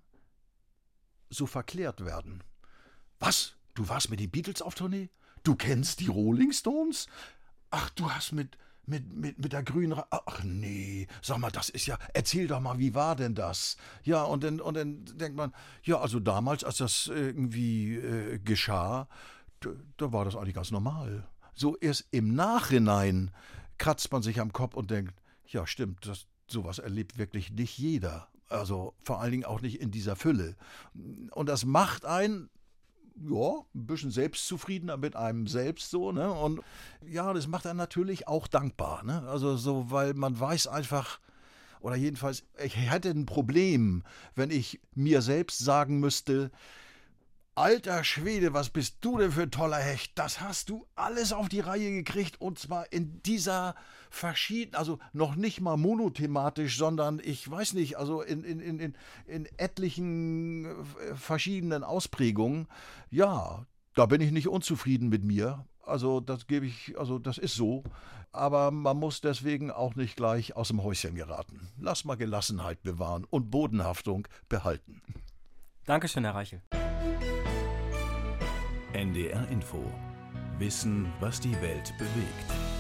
Speaker 2: so verklärt werden. Was? Du warst mit den Beatles auf Tournee? Du kennst die Rolling Stones? Ach, du hast mit, mit, mit, mit der grünen... Ra- Ach nee, sag mal, das ist ja... Erzähl doch mal, wie war denn das? Ja, und dann, und dann denkt man, ja, also damals, als das irgendwie äh, geschah, da, da war das eigentlich ganz normal. So erst im Nachhinein kratzt man sich am Kopf und denkt, ja, stimmt, das, sowas erlebt wirklich nicht jeder. Also vor allen Dingen auch nicht in dieser Fülle. Und das macht einen, ja, ein bisschen selbstzufriedener mit einem selbst so, ne? Und ja, das macht einen natürlich auch dankbar, ne? Also so, weil man weiß einfach, oder jedenfalls, ich hätte ein Problem, wenn ich mir selbst sagen müsste, alter Schwede, was bist du denn für ein toller Hecht? Das hast du alles auf die Reihe gekriegt und zwar in dieser verschiedenen, also noch nicht mal monothematisch, sondern ich weiß nicht, also in, in, in, in, in etlichen äh, verschiedenen Ausprägungen. Ja, da bin ich nicht unzufrieden mit mir. Also das gebe ich, also das ist so. Aber man muss deswegen auch nicht gleich aus dem Häuschen geraten. Lass mal Gelassenheit bewahren und Bodenhaftung behalten.
Speaker 1: Dankeschön, Herr Reichel.
Speaker 3: N D R Info. Wissen, was die Welt bewegt.